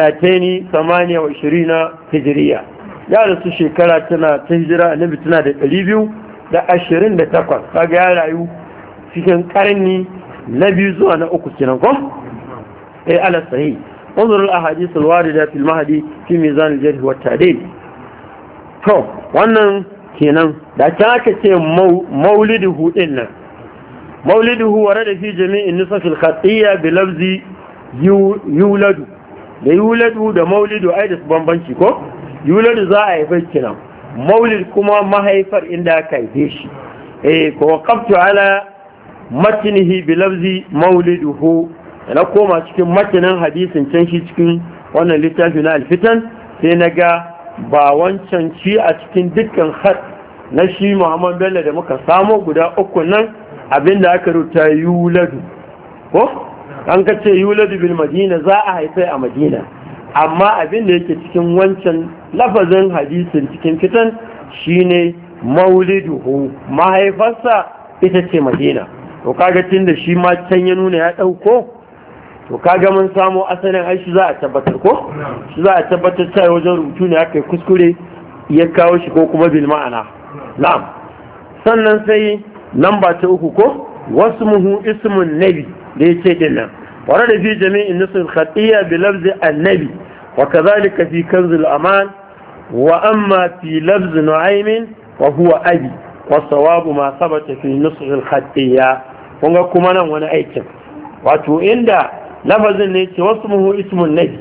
228 hijriya ya rasu shekara tana ta hijira annabi tana da 228 kaga ya rayu cikin karni na biyu zuwa na uku kenan ko ala sahih انظر الاحاديث الوارده في المهدي في ميزان الجرح والتعديل to wannan kenan da ta aka ce mauliduhu din nan mauliduhu warada fi jami'in nusakh al-khatiyya bi lafzi yuladu da yuladu da maulidu ai da bambanci ko yuladu za a haifa kenan maulid kuma mahaifar inda aka haife shi ko waqaftu ala matnihi bi lafzi mauliduhu na koma cikin matanin hadisin can shi cikin wannan littafi na alfitan sai na ga ba wancan ci a cikin dukkan had na shi Muhammad Bello da muka samo guda uku nan abinda aka rubuta yuladu ko an ka ce yuladu bil madina za a haifa a madina amma abinda yake cikin wancan lafazin hadisin cikin fitan shine mauliduhu mahaifarsa ita ce madina to kaga tunda shi ma can ya nuna ya dauko to kaga mun samu asalin aishi za a tabbatar ko shi za a tabbatar sai wajen rubutu ne aka yi kuskure ya kawo shi ko kuma bil ma'ana na'am sannan sai namba ta uku ko wasmuhu ismun nabi da yace din nan warada fi jami'in nusul khatiyya bi lafzi annabi wa kadhalika fi kanz al-aman wa amma fi lafzi nu'aym wa huwa abi wa sawabu ma sabata fi nusul al-khatiyya kunga kuma nan wani aikin wato inda lafazin ne ce wasu muhu ismun nabi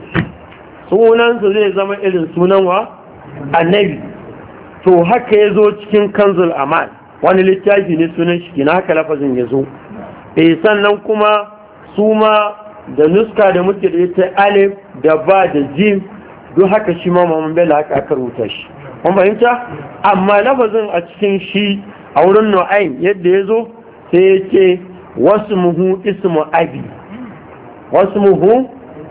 sunansa zai zama irin sunan wa annabi to haka ya zo cikin kanzul amal wani littafi ne sunan shi na haka lafazin ya zo sannan kuma su ma da nuska da muke da ita alif da ba da jim duk haka shi ma Muhammad Bello haka aka rubuta shi kun fahimta amma lafazin a cikin shi a wurin Nu'aym yadda ya zo sai ya ce wasu muhu ismu abi wasu muhu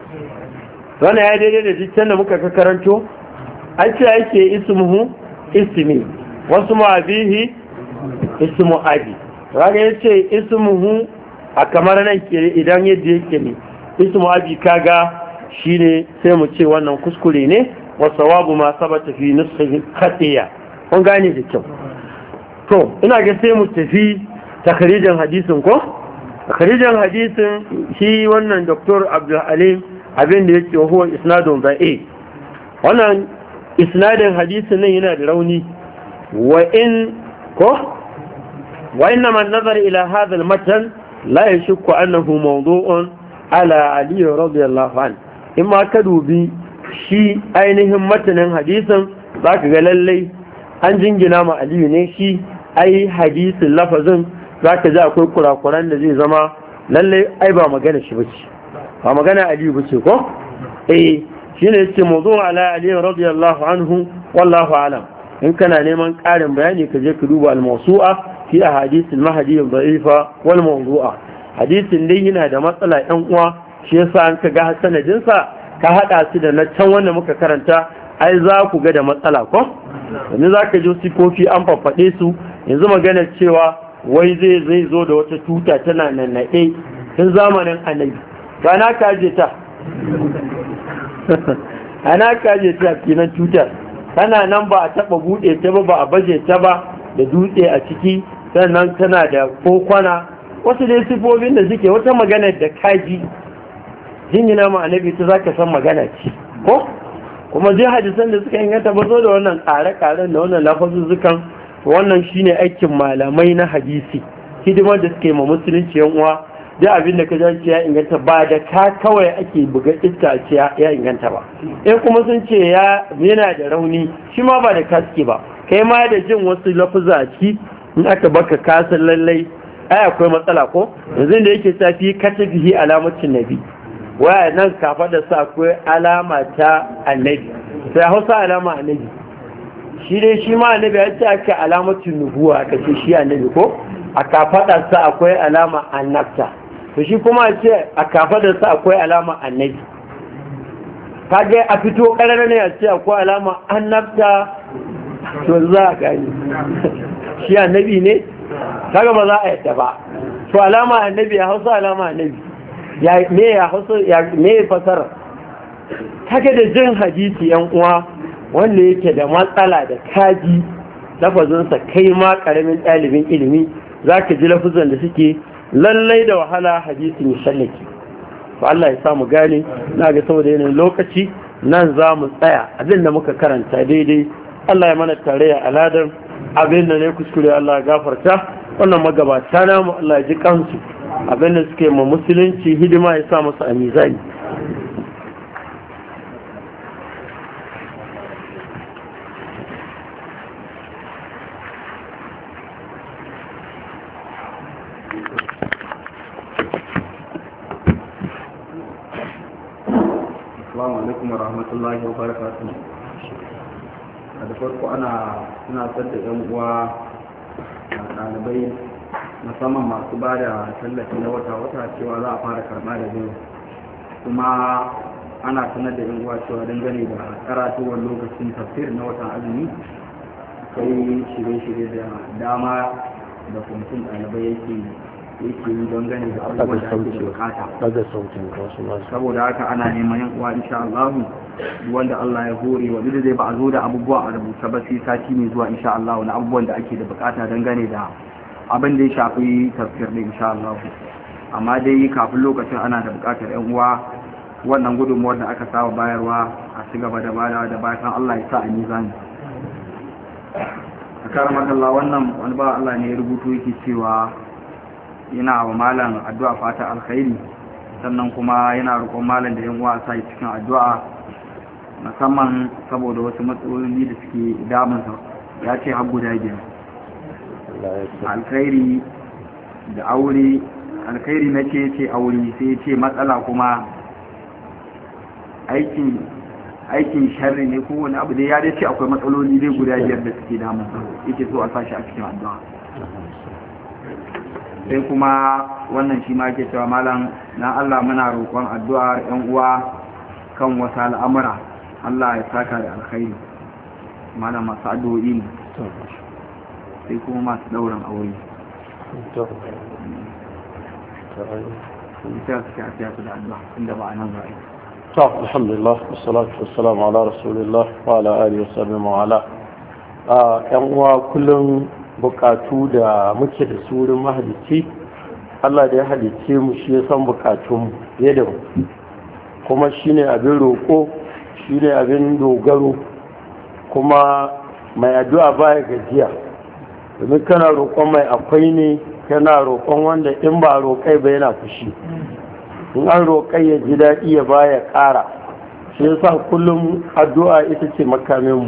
wani ya daidai da jikin da muka karanto an ce yake ismuhu ismi wasu mu abihi ismu abi raga ya ce ismuhu a kamar nan ke idan yadda yake ne ismu abi kaga shine sai mu ce wannan kuskure ne wasawabu ma sabata fi nusfi khatiya kun gane da kyau to ina ga sai mu tafi takrijin hadisin ko takrijin hadisin shi wannan Dr. Abdul Halim abin da yake huwa isnadun da'i wannan isnadin hadisin nan yana da rauni wa inna man nazar ila hadha al-matan la yashukku annahu mawdu'un ala Ali radiyallahu anhu in ma ka dubi shi ainihin matanin hadisin zaka ga lallai an jingina ma Aliyu ne shi ai hadisin lafazin zaka ji akwai kurakuran da zai zama lallai ai ba magana shi bace ba magana Aliyu bace ko shine yace mawdu'un ala Ali radiyallahu anhu wallahu alam in kana neman ƙarin bayani ka je ka duba al-mawsu'a fi ahadith al-mahdi al-da'ifa wal mawdu'a hadisin dai yana da matsala ɗan uwa shi yasa an ka ga sanadin sa ka hada su da na can wanda muka karanta ai za ku ga da matsala ko yanzu za ka ji sifofi an faffaɗe su yanzu maganar cewa wai zai zo da wata tuta tana nannaɗe tun zamanin annabi ba na kaje ta ana kaje ta kinan tutar tana nan ba a taɓa buɗe ta ba a baje ta ba da dutse a ciki sannan tana da kokwana wasu dai sifofin da suke wata magana da kaji jingina ma annabi ta zaka san magana ce ko kuma je hadisan da suka inganta ba zo da wannan ƙare-ƙaren da wannan lafazuzzukan wannan shine aikin malamai na hadisi hidimar da suke ma musulunci yan uwa da abin da ka ji ya inganta ba da ka kawai ake buga iska a ce ya inganta ba in kuma sun ce yana da rauni shi ma ba da ka suke ba kai ma da jin wasu lafuza a ciki in aka baka kasan lallai ai akwai matsala ko yanzu da yake tafi katabihi alamacin nabi waya nan kafa da sa akwai alama ta annabi sai hausa alama annabi shi dai shi ma annabi ya ce aka alamatin nubuwa aka ce shi annabi ko a kafadarsa akwai alama annabta to shi kuma ce a kafadarsa akwai alama annabi kage a fito karara ne a ce akwai alama annabta to za a gani shi annabi ne kaga ba za a yadda ba to alama annabi ya hausa alama annabi ya me ya hausa ya me fasara kage da jin hadisi yan uwa wanda yake da matsala da kaji lafazinsa kai ma karamin ɗalibin ilimi za ka ji lafazan da suke lallai da wahala hadisi mai shallake to Allah ya samu gane na ga saboda yanayin lokaci nan za mu tsaya abin da muka karanta daidai Allah ya mana tarayya aladar abin da ne kuskure Allah ya gafarta wannan magabata namu Allah ya ji kansu abin da suke ma musulunci hidima ya sa musu a mizani
rahmatullahi wa barakatuh. Da farko suna sadda yan uwa ɗalibai musamman masu ba da tallafi na wata-wata cewa za a fara karɓa da zai kuma ana sanar da yan uwa cewa dangane da karatuwar lokacin tafsir na watan azumi kai shirye-shirye da dama da kwamitin ɗalibai yake yi don gane da abubuwan da ake bukata saboda haka ana neman yan uwa insha Allah wanda Allah ya hore wa duk zai ba a zo da abubuwa a rubuta ba sai sati mai zuwa insha Allah na abubuwan da ake da bukata don gane da abin da ya shafi tafsir din insha Allah amma dai kafin lokacin ana da bukatar yan uwa wannan gudunmuwar da aka saba bayarwa a ci gaba da bada da bayan Allah ya sa a mizani a karamakallah wannan wani ba Allah ne ya rubuto yake cewa yana wa malam addu'a fata alkhairi sannan kuma yana roƙon malam da yan uwa sa cikin addu'a musamman saboda wasu matsaloli da suke damunsa ya ce har guda biyar alkhairi da aure alkhairi na ce aure sai ce matsala kuma aikin sharri ne ko wani abu da ya dace akwai matsaloli dai guda biyar da suke damunsa yake so a sashi a cikin addu'a sai kuma wannan shi ma ke cewa malam na Allah muna roƙon addu'ar ƴan uwa kan wasu al'amura Allah ya saka da alkhairi malam masu addu'o'i ne sai kuma masu ɗaurin aure
alhamdulillah wassalatu wassalamu ala rasulillah wa ala alihi wa sahbihi wa ala ƴan uwa kullum bukatu da muke da su wurin mahalicci Allah da ya halicce mu shi ya san bukatunmu fiye da mu kuma shi ne abin roƙo shi ne abin dogaro kuma mai addu'a baya gajiya domin kana roƙon mai akwai ne kana roƙon wanda in ba roƙai ba yana fushi in an roƙai ya ji daɗi ya baya ƙara shi yasa kullum addu'a ita ce makaminmu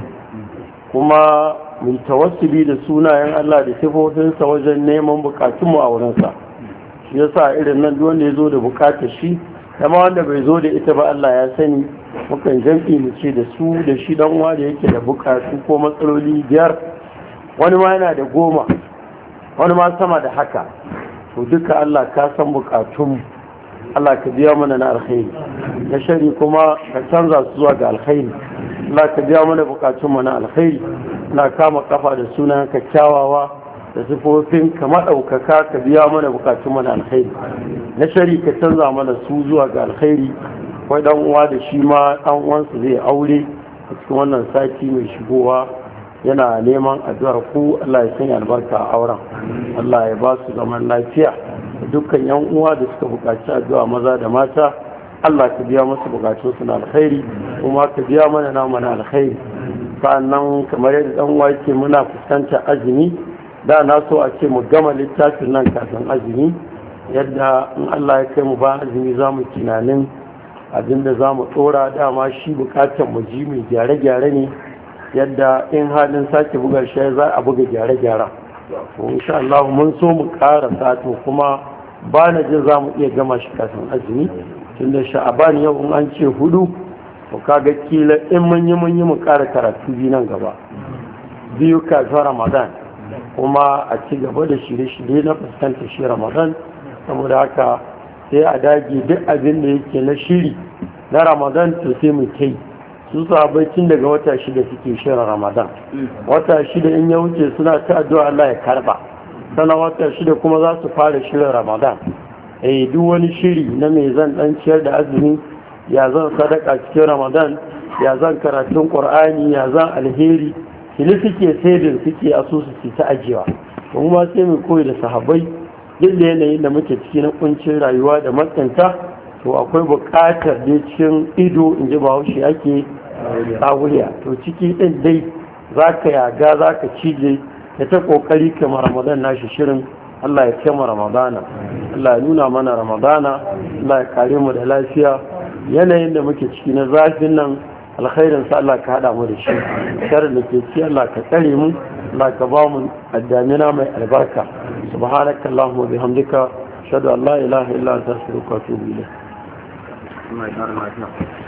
kuma mun tawassuli da sunayen Allah da sifofinsa wajen neman bukatunmu a wurinsa shi yasa irin nan duk wanda ya zo da bukatar shi kama wanda bai zo da ita ba Allah ya sani mukan jam'i mu ce da su da shi dan uwa da yake da bukatu ko matsaloli biyar wani ma yana da 10 wani ma sama da haka to duka Allah ka san bukatunmu Allah ka biya mana na alkhairi na shari kuma ka canza su zuwa ga alkhairi Allah ka biya mana bukatunmu na alkhairi na kama kafa da sunan ka kyawawa da sifofin ka maɗaukaka ka biya mana bukatun mana alkhairi na shari ka canza mana su zuwa ga alkhairi wai dan uwa da shi ma dan uwansa zai aure a cikin wannan sati mai shigowa yana neman addu'ar ku Allah ya sanya albarka a auren Allah ya ba su zaman lafiya da dukkan yan uwa da suka buƙaci addu'a maza da mata Allah ka biya musu bukatun su na alkhairi kuma ka biya mana namu na alkhairi sannan kamar yadda dan uwa yake muna fuskantar azumi da na so a ce mu gama littafin nan kafin azumi yadda in Allah ya kai mu ba azumi za mu tunanin abinda za mu tsora dama shi bukatar mu ji mai gyare-gyare ne yadda in halin sake buga shi za a buga gyare-gyaren insha Allah mun so mu ƙara sato kuma ba na jin za mu iya gama shi kafin azumi tunda sha'aban yau in an ce 4 to kaga kila in mun yi mu ƙara karatu biyu nan gaba biyu kafin ramadan kuma a ci gaba da shirye-shirye na fuskantar shi ramadan. Saboda haka sai a dage duk abin da yake na shiri na ramadan to sai mu kai su sahabbai tun daga wata 6 suke shirin ramadan. Wata 6 in ya wuce suna ta addu'a Allah ya karba, sannan wata 6 kuma za su fara shirin ramadan. Duk wani shiri na mai zan dan ciyar da azumi, ya zan sadaka cikin ramadan, ya zan karatun qur'ani, ya zan alheri, shine suke saving, suke asusu su ta ajiyewa. Kuma sai mu koyi da sahabbai, duk da yanayin da muke ciki na kuncin rayuwa da matsanta, to akwai buƙatar da cikin ido in ji bahaushe ake tsawuriya, to ciki ɗin dai za ka yaga, za ka cije da ta ƙoƙari kamar ramadan nashi shirin. Allah ya kema ramadana, Allah ya nuna mana ramadana, Allah ya kare mu da lafiya. Yanayin da muke ciki na zafin nan, alkhairin sa Allah ka hada mu da shi, sharar da ke ci Allah ka tsare mu, Allah ka ba mu addamina mai albarka. subhanaka allahumma bihamdika ashhadu an la ilaha illa anta astaghfiruka wa atubu ilayk.